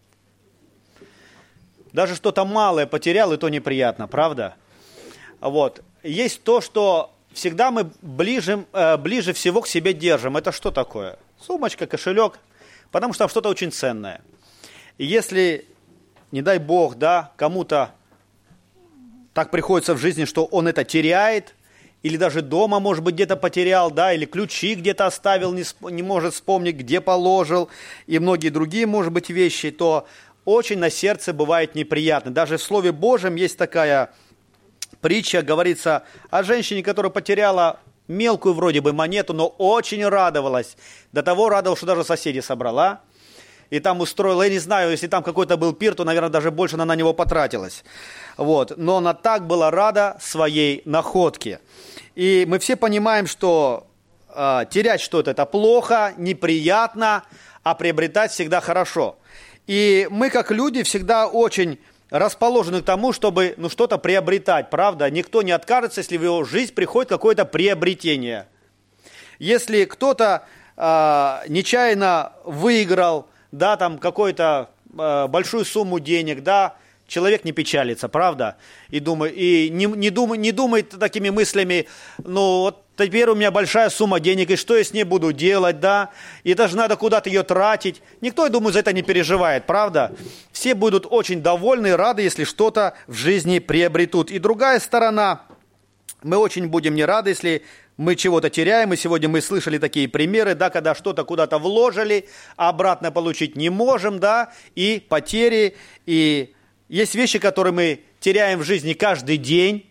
Даже что-то малое потерял, и то неприятно, правда? Вот. Есть то, что всегда мы ближе, э, ближе всего к себе держим. Это что такое? Сумочка, кошелек. Потому что там что-то очень ценное. И если, не дай Бог, да, кому-то так приходится в жизни, что он это теряет, или даже дома, может быть, где-то потерял, да, или ключи где-то оставил, не, не может вспомнить, где положил, и многие другие, может быть, вещи, то очень на сердце бывает неприятно. Даже в Слове Божьем есть такая притча, говорится о женщине, которая потеряла мелкую вроде бы монету, но очень радовалась. До того радовалась, что даже соседи собрала. И там устроила, я не знаю, если там какой-то был пир, то, наверное, даже больше она на него потратилась. Вот. Но она так была рада своей находке. И мы все понимаем, что э, терять что-то – это плохо, неприятно, а приобретать всегда хорошо. И мы, как люди, всегда очень расположены к тому, чтобы ну, что-то приобретать, правда? Никто не откажется, если в его жизнь приходит какое-то приобретение. Если кто-то э, нечаянно выиграл, да, там какую-то э, большую сумму денег, да, человек не печалится, правда? И, думает, и не, не, думает, не думает такими мыслями, ну вот теперь у меня большая сумма денег, и что я с ней буду делать, да? И даже надо куда-то ее тратить. Никто, я думаю, за это не переживает, правда? Все будут очень довольны и рады, если что-то в жизни приобретут. И другая сторона, мы очень будем не рады, если мы чего-то теряем, и сегодня мы слышали такие примеры, да, когда что-то куда-то вложили, а обратно получить не можем, да, и потери, и есть вещи, которые мы теряем в жизни каждый день.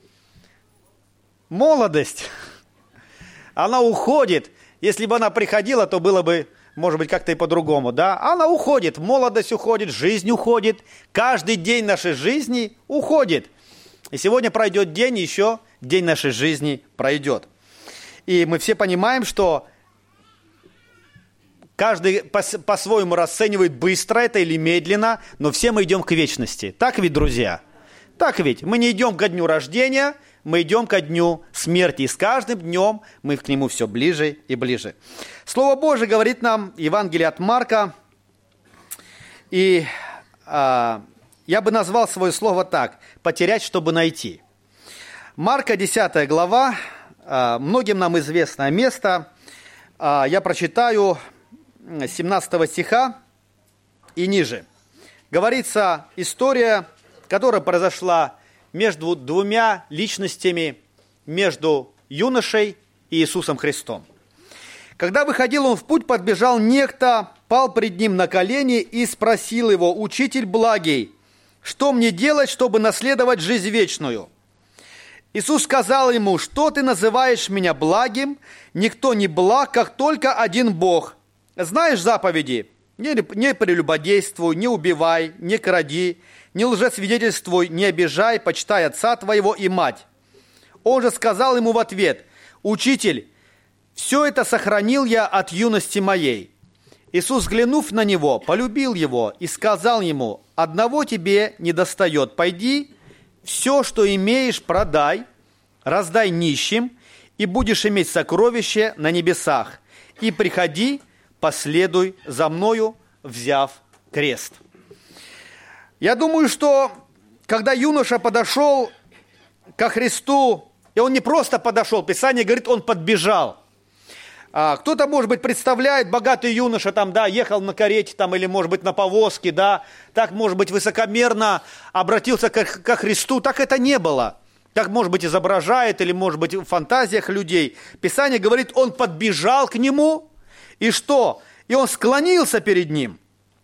Молодость, она уходит. Если бы она приходила, то было бы, может быть, как-то и по-другому, да. Она уходит, молодость уходит, жизнь уходит. Каждый день нашей жизни уходит. И сегодня пройдет день, еще день нашей жизни пройдет. И мы все понимаем, что каждый по-своему расценивает, быстро это или медленно, но все мы идем к вечности. Так ведь, друзья? Так ведь? Мы не идем ко дню рождения, мы идем ко дню смерти. И с каждым днем мы к нему все ближе и ближе. Слово Божие говорит нам, Евангелие от Марка, и а, я бы назвал свое слово так: «потерять, чтобы найти». Марка, десятая глава, а, многим нам известное место. А, я прочитаю семнадцатого стиха и ниже. Говорится история, которая произошла между двумя личностями, между юношей и Иисусом Христом. Когда выходил он в путь, подбежал некто, пал пред ним на колени и спросил его: «Учитель благий, что мне делать, чтобы наследовать жизнь вечную?» Иисус сказал ему: «Что ты называешь меня благим? Никто не благ, как только один Бог. Знаешь заповеди? Не, не прелюбодействуй, не убивай, не кради, не лжесвидетельствуй, не обижай, почитай отца твоего и мать». Он же сказал ему в ответ: «Учитель, все это сохранил я от юности моей». Иисус, взглянув на него, полюбил его и сказал ему: «Одного тебе недостает. Пойди, все, что имеешь, продай, раздай нищим, и будешь иметь сокровище на небесах. И приходи, последуй за мною, взяв крест». Я думаю, что когда юноша подошел ко Христу, и он не просто подошел, Писание говорит, он подбежал. А, кто-то, может быть, представляет, богатый юноша там, да, ехал на карете там, или, может быть, на повозке, да, так, может быть, высокомерно обратился ко, ко Христу. Так это не было. Так, может быть, изображает, или, может быть, в фантазиях людей. Писание говорит, он подбежал к нему, и что? И он склонился перед ним.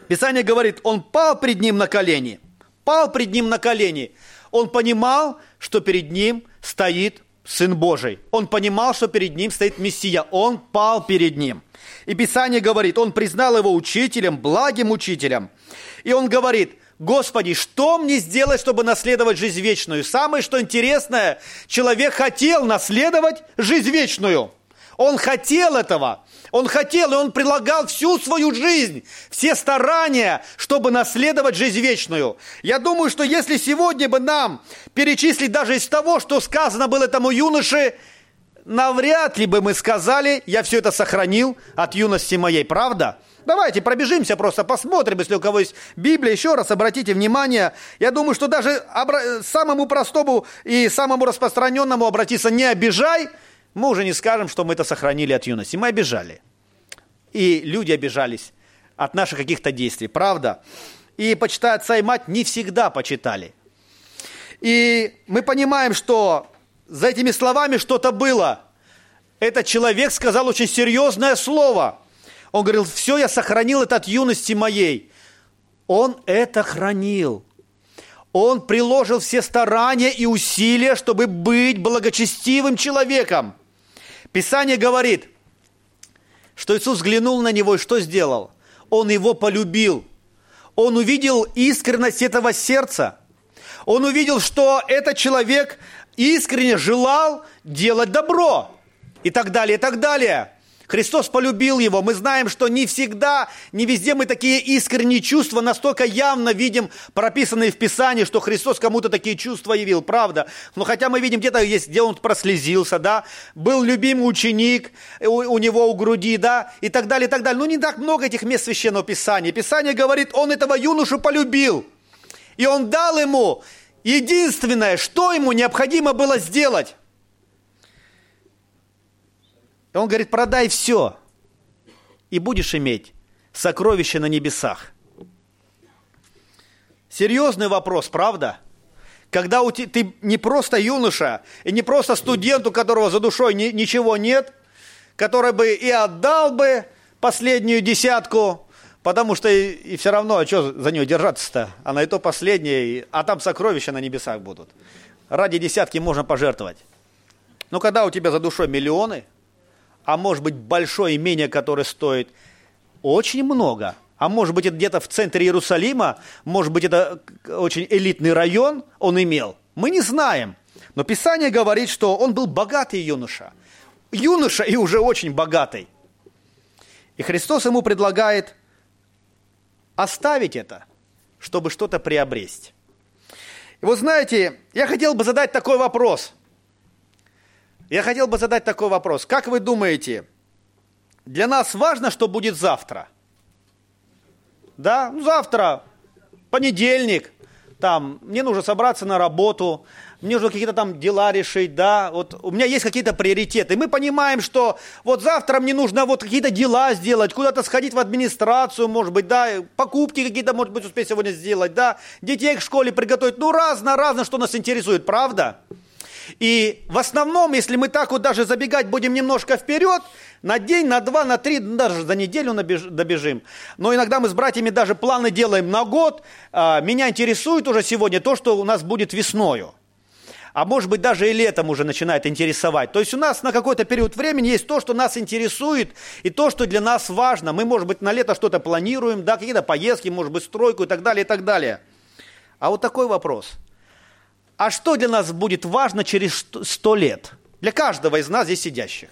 Писание говорит, он пал пред ним на колени. Пал пред ним на колени. Он понимал, что перед ним стоит Сын Божий. Он понимал, что перед ним стоит Мессия. Он пал перед ним. И Писание говорит, он признал его учителем, благим учителем. И он говорит, Господи, что мне сделать, чтобы наследовать жизнь вечную? Самое, что интересное, человек хотел наследовать жизнь вечную. Он хотел этого. Он хотел, и он прилагал всю свою жизнь, все старания, чтобы наследовать жизнь вечную. Я думаю, что если сегодня бы нам перечислить даже из того, что сказано было этому юноше, навряд ли бы мы сказали, я все это сохранил от юности моей, правда? Давайте пробежимся, просто посмотрим, если у кого есть Библия. Еще раз обратите внимание, я думаю, что даже обра- самому простому и самому распространенному обратиться «не обижай», мы уже не скажем, что мы это сохранили от юности. Мы обижали. И люди обижались от наших каких-то действий, правда? И почитая отца и мать не всегда почитали. И мы понимаем, что за этими словами что-то было. Этот человек сказал очень серьезное слово. Он говорил, все, я сохранил это от юности моей. Он это хранил. Он приложил все старания и усилия, чтобы быть благочестивым человеком. Писание говорит, что Иисус взглянул на него и что сделал? Он его полюбил. Он увидел искренность этого сердца. Он увидел, что этот человек искренне желал делать добро. И так далее, и так далее. Христос полюбил его. Мы знаем, что не всегда, не везде мы такие искренние чувства настолько явно видим, прописанные в Писании, что Христос кому-то такие чувства явил, правда. Но хотя мы видим, где-то есть, где он прослезился, да, был любимый ученик у, у него у груди, да, и так далее, и так далее. Ну, не так много этих мест Священного Писания. Писание говорит, он этого юношу полюбил. И он дал ему единственное, что ему необходимо было сделать. Он говорит, продай все, и будешь иметь сокровища на небесах. Серьезный вопрос, правда? Когда у te, ты не просто юноша, и не просто студент, у которого за душой ни, ничего нет, который бы и отдал бы последнюю десятку, потому что и, и все равно, а что за нее держаться-то? Она и то последняя, а там сокровища на небесах будут. Ради десятки можно пожертвовать. Но когда у тебя за душой миллионы, а может быть большое имение, которое стоит очень много, а может быть это где-то в центре Иерусалима, может быть это очень элитный район он имел. Мы не знаем, но Писание говорит, что он был богатый юноша. Юноша и уже очень богатый. И Христос ему предлагает оставить это, чтобы что-то приобрести. И вот знаете, я хотел бы задать такой вопрос. Я хотел бы задать такой вопрос. Как вы думаете, для нас важно, что будет завтра? Да, ну, завтра, понедельник, там, мне нужно собраться на работу, мне нужно какие-то там дела решить, да, вот у меня есть какие-то приоритеты. И мы понимаем, что вот завтра мне нужно вот какие-то дела сделать, куда-то сходить в администрацию, может быть, да, покупки какие-то, может быть, успеть сегодня сделать, да, детей к школе приготовить, ну, разно-разно, что нас интересует, правда? И в основном, если мы так вот даже забегать будем немножко вперед, на день, на два, на три, даже за неделю добежим. Но иногда мы с братьями даже планы делаем на год. Меня интересует уже сегодня то, что у нас будет весною. А может быть, даже и летом уже начинает интересовать. То есть у нас на какой-то период времени есть то, что нас интересует, и то, что для нас важно. Мы, может быть, на лето что-то планируем, да, какие-то поездки, может быть, стройку и так далее, и так далее. А вот такой вопрос. А что для нас будет важно через сто лет? Для каждого из нас здесь сидящих.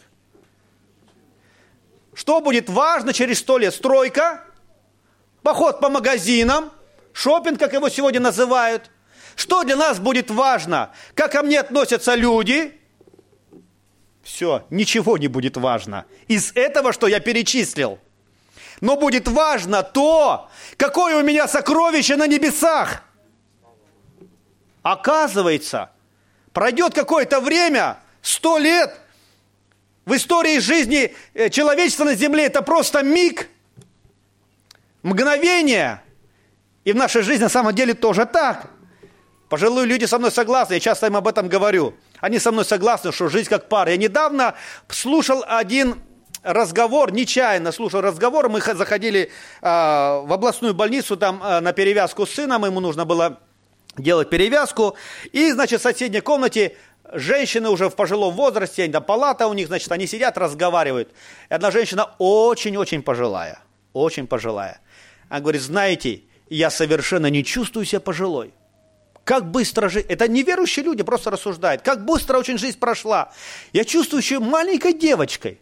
Что будет важно через сто лет? Стройка, поход по магазинам, шопинг, как его сегодня называют. Что для нас будет важно? Как ко мне относятся люди? Все, ничего не будет важно из этого, что я перечислил. Но будет важно то, какое у меня сокровище на небесах. Оказывается, пройдет какое-то время, сто лет, в истории жизни человечества на земле это просто миг, мгновение. И в нашей жизни на самом деле тоже так. Пожилые люди со мной согласны, я часто им об этом говорю. Они со мной согласны, что жизнь как пара. Я недавно слушал один разговор, нечаянно слушал разговор, мы заходили а, в областную больницу там а, на перевязку с сыном, ему нужно было делать перевязку, и, значит, в соседней комнате женщины уже в пожилом возрасте, там палата у них, значит, они сидят, разговаривают. И одна женщина очень-очень пожилая, очень пожилая. Она говорит, знаете, я совершенно не чувствую себя пожилой. Как быстро жизнь, это неверующие люди просто рассуждают, как быстро очень жизнь прошла. Я чувствую еще маленькой девочкой.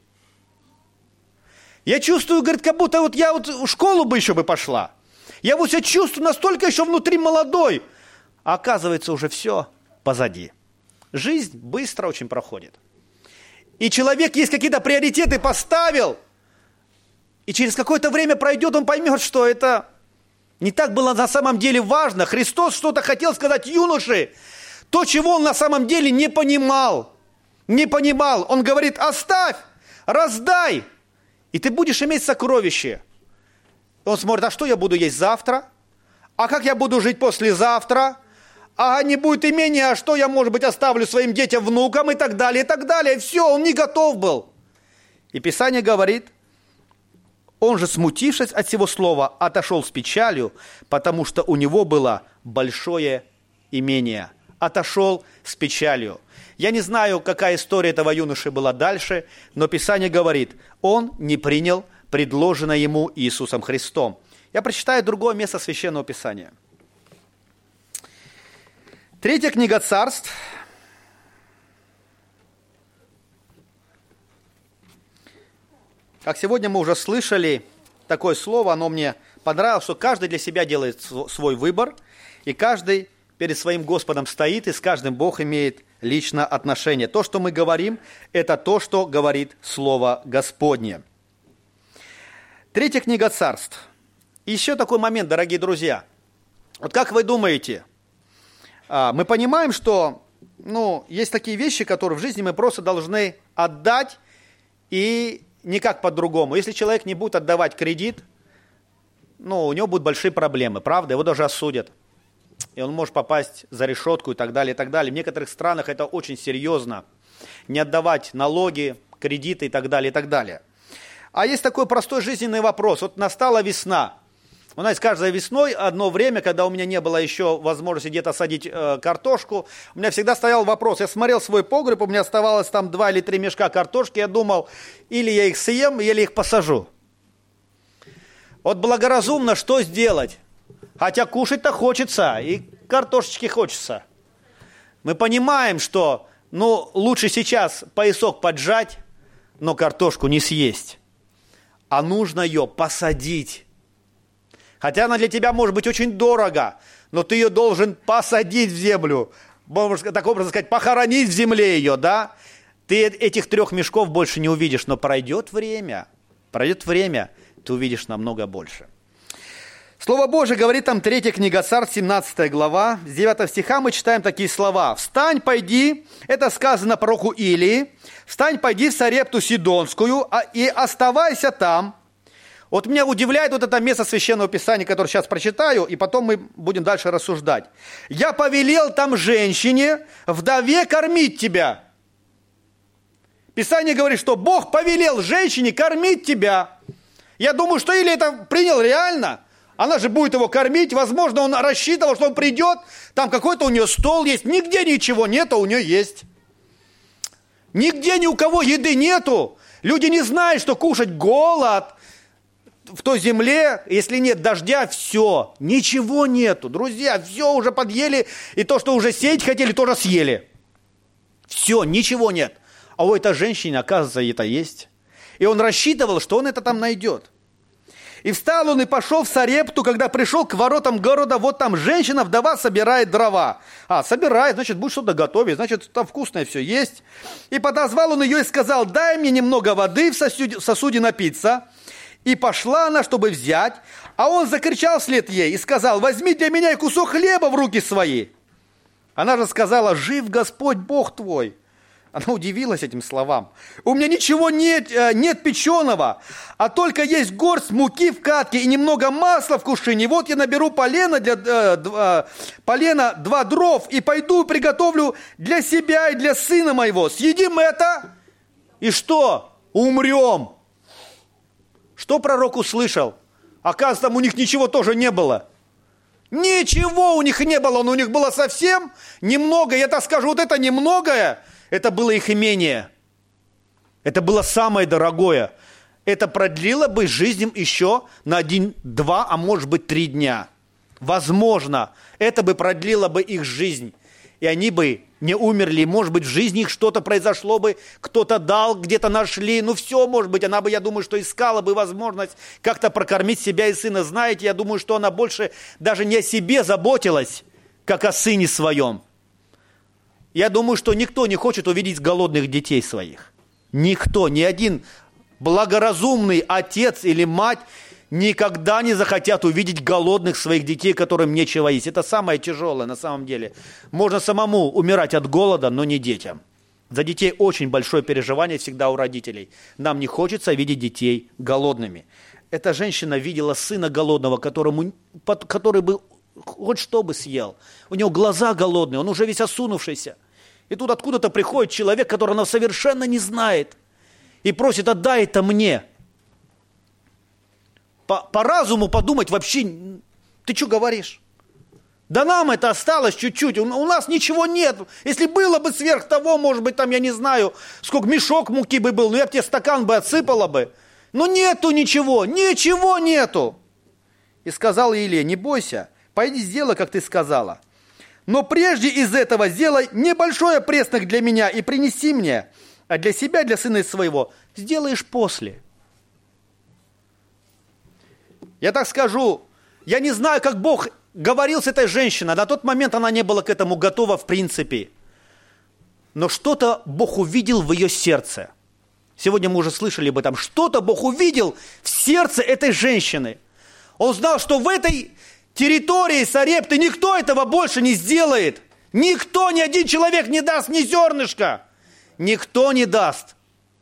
Я чувствую, говорит, как будто вот я вот в школу бы еще бы пошла. Я вот себя чувствую настолько еще внутри молодой. А оказывается, уже все позади. Жизнь быстро очень проходит. И человек есть какие-то приоритеты поставил, и через какое-то время пройдет, он поймет, что это не так было на самом деле важно. Христос что-то хотел сказать юноше, то, чего он на самом деле не понимал. Не понимал. Он говорит, оставь, раздай, и ты будешь иметь сокровище. Он смотрит, а что я буду есть завтра? А как я буду жить послезавтра? А не будет имения, а что я, может быть, оставлю своим детям, внукам и так далее, и так далее. Все, он не готов был. И Писание говорит, он же, смутившись от всего слова, отошел с печалью, потому что у него было большое имение. Отошел с печалью. Я не знаю, какая история этого юноши была дальше, но Писание говорит, он не принял предложенное ему Иисусом Христом. Я прочитаю другое место Священного Писания. Третья книга Царств. Как сегодня мы уже слышали такое слово, оно мне понравилось, что каждый для себя делает свой выбор, и каждый перед своим Господом стоит, и с каждым Бог имеет личное отношение. То, что мы говорим, это то, что говорит Слово Господне. Третья книга Царств. И еще такой момент, дорогие друзья. Вот как вы думаете, мы понимаем, что ну, есть такие вещи, которые в жизни мы просто должны отдать, и никак по-другому. Если человек не будет отдавать кредит, ну, у него будут большие проблемы, правда? Его даже осудят. И он может попасть за решетку и так далее, и так далее. В некоторых странах это очень серьезно. Не отдавать налоги, кредиты и так далее, и так далее. А есть такой простой жизненный вопрос. Вот настала весна. У нас каждой весной одно время, когда у меня не было еще возможности где-то садить э, картошку, у меня всегда стоял вопрос. Я смотрел свой погреб, у меня оставалось там два или три мешка картошки. Я думал, или я их съем, или их посажу. Вот благоразумно что сделать? Хотя кушать-то хочется, и картошечки хочется. Мы понимаем, что ну, лучше сейчас поясок поджать, но картошку не съесть. А нужно ее посадить. Хотя она для тебя может быть очень дорого, но ты ее должен посадить в землю. Можно так образно сказать, похоронить в земле ее, да? Ты этих трех мешков больше не увидишь, но пройдет время, пройдет время, ты увидишь намного больше. Слово Божие говорит там третья книга Царств, семнадцатая глава, с девятого стиха мы читаем такие слова. «Встань, пойди», это сказано пророку Илии, «встань, пойди в Сарепту Сидонскую и оставайся там». Вот меня удивляет вот это место Священного Писания, которое сейчас прочитаю, и потом мы будем дальше рассуждать. «Я повелел там женщине, вдове кормить тебя». Писание говорит, что Бог повелел женщине кормить тебя. Я думаю, что Илия это принял реально. Она же будет его кормить. Возможно, он рассчитывал, что он придет, там какой-то у нее стол есть. Нигде ничего нет, а у нее есть. Нигде ни у кого еды нету. Люди не знают, что кушать голод. В той земле, если нет дождя, все, ничего нету. Друзья, все уже подъели, и то, что уже сеять хотели, тоже съели. Все, ничего нет. А у этой женщины, оказывается, это есть. И он рассчитывал, что он это там найдет. И встал он и пошел в Сарепту, когда пришел к воротам города, вот там женщина, вдова, собирает дрова. А, собирает, значит, будет что-то готовить, значит, там вкусное все есть. И подозвал он ее и сказал, дай мне немного воды в сосуде, в сосуде напиться. И пошла она, чтобы взять, а он закричал вслед ей и сказал, возьми для меня и кусок хлеба в руки свои. Она же сказала, жив Господь Бог твой. Она удивилась этим словам. У меня ничего нет, нет печеного, а только есть горсть муки в катке и немного масла в кувшине. Вот я наберу полено, для, э, полено два дров и пойду и приготовлю для себя и для сына моего. Съедим это и что? Умрем. Что пророк услышал? Оказывается, там у них ничего тоже не было. Ничего у них не было, но у них было совсем немного. Я так скажу, вот это немногое, это было их имение. Это было самое дорогое. Это продлило бы жизнь им еще на один, два, а может быть три дня. Возможно, это бы продлило бы их жизнь. И они бы не умерли. Может быть, в жизни их что-то произошло бы, кто-то дал, где-то нашли. Ну все, может быть, она бы, я думаю, что искала бы возможность как-то прокормить себя и сына. Знаете, я думаю, что она больше даже не о себе заботилась, как о сыне своем. Я думаю, что никто не хочет увидеть голодных детей своих. Никто, ни один благоразумный отец или мать никогда не захотят увидеть голодных своих детей, которым нечего есть. Это самое тяжелое на самом деле. Можно самому умирать от голода, но не детям. За детей очень большое переживание всегда у родителей. Нам не хочется видеть детей голодными. Эта женщина видела сына голодного, которому, который бы хоть что бы съел. У него глаза голодные, он уже весь осунувшийся. И тут откуда-то приходит человек, которого она совершенно не знает, и просит: отдай это мне. По, по разуму подумать вообще, ты что говоришь? Да нам это осталось чуть-чуть, у, у нас ничего нет. Если было бы сверх того, может быть, там, я не знаю, сколько мешок муки бы был, ну я бы тебе стакан бы отсыпала бы. Но нету ничего, ничего нету. И сказал Илия: не бойся, пойди сделай, как ты сказала. Но прежде из этого сделай небольшой опреснок для меня и принеси мне, а для себя, для сына своего, сделаешь после. Я так скажу, я не знаю, как Бог говорил с этой женщиной. На тот момент она не была к этому готова в принципе. Но что-то Бог увидел в ее сердце. Сегодня мы уже слышали об этом. Что-то Бог увидел в сердце этой женщины. Он знал, что в этой территории Сарепты никто этого больше не сделает. Никто, ни один человек не даст ни зернышка. Никто не даст.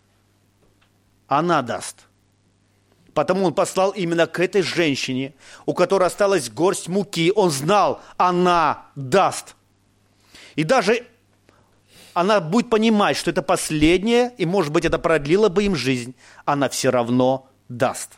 Она даст. Потому он послал именно к этой женщине, у которой осталась горсть муки. Он знал, она даст. И даже она будет понимать, что это последнее, и, может быть, это продлило бы им жизнь. Она все равно даст.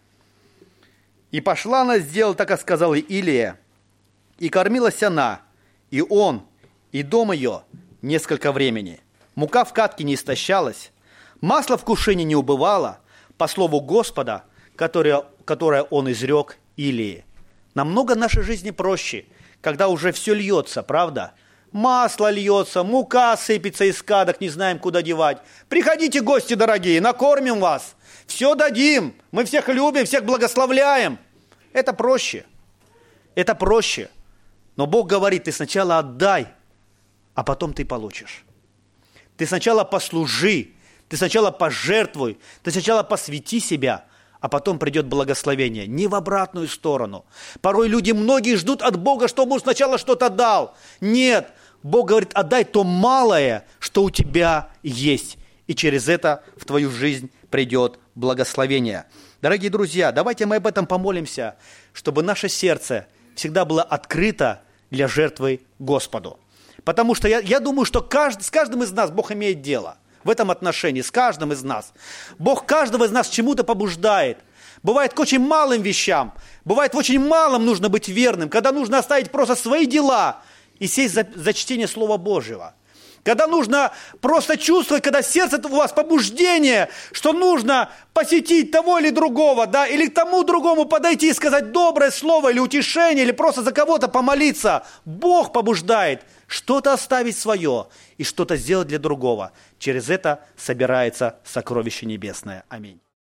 И пошла она, сделала так, как сказал Илия. И кормилась она, и он, и дом ее несколько времени. Мука в катке не истощалась, масло в кувшине не убывало, по слову Господа, которое, которое он изрек Илии. Намного в нашей жизни проще, когда уже все льется, правда? Масло льется, мука сыпется из кадок, не знаем, куда девать. Приходите, гости дорогие, накормим вас. Все дадим, мы всех любим, всех благословляем. Это проще, это проще. Но Бог говорит: ты сначала отдай, а потом ты получишь. Ты сначала послужи, ты сначала пожертвуй, ты сначала посвяти себя, а потом придет благословение. Не в обратную сторону. Порой люди многие ждут от Бога, чтобы он сначала что-то дал. Нет, Бог говорит: отдай то малое, что у тебя есть. И через это в твою жизнь придет благословение. Дорогие друзья, давайте мы об этом помолимся, чтобы наше сердце всегда было открыто для жертвы Господу. Потому что я, я думаю, что каждый, с каждым из нас Бог имеет дело в этом отношении, с каждым из нас. Бог каждого из нас чему-то побуждает. Бывает к очень малым вещам, бывает в очень малом нужно быть верным, когда нужно оставить просто свои дела и сесть за, за чтение Слова Божьего. Когда нужно просто чувствовать, когда сердце у вас побуждение, что нужно посетить того или другого, да, или к тому другому подойти и сказать доброе слово, или утешение, или просто за кого-то помолиться. Бог побуждает что-то оставить свое и что-то сделать для другого. Через это собирается сокровище небесное. Аминь.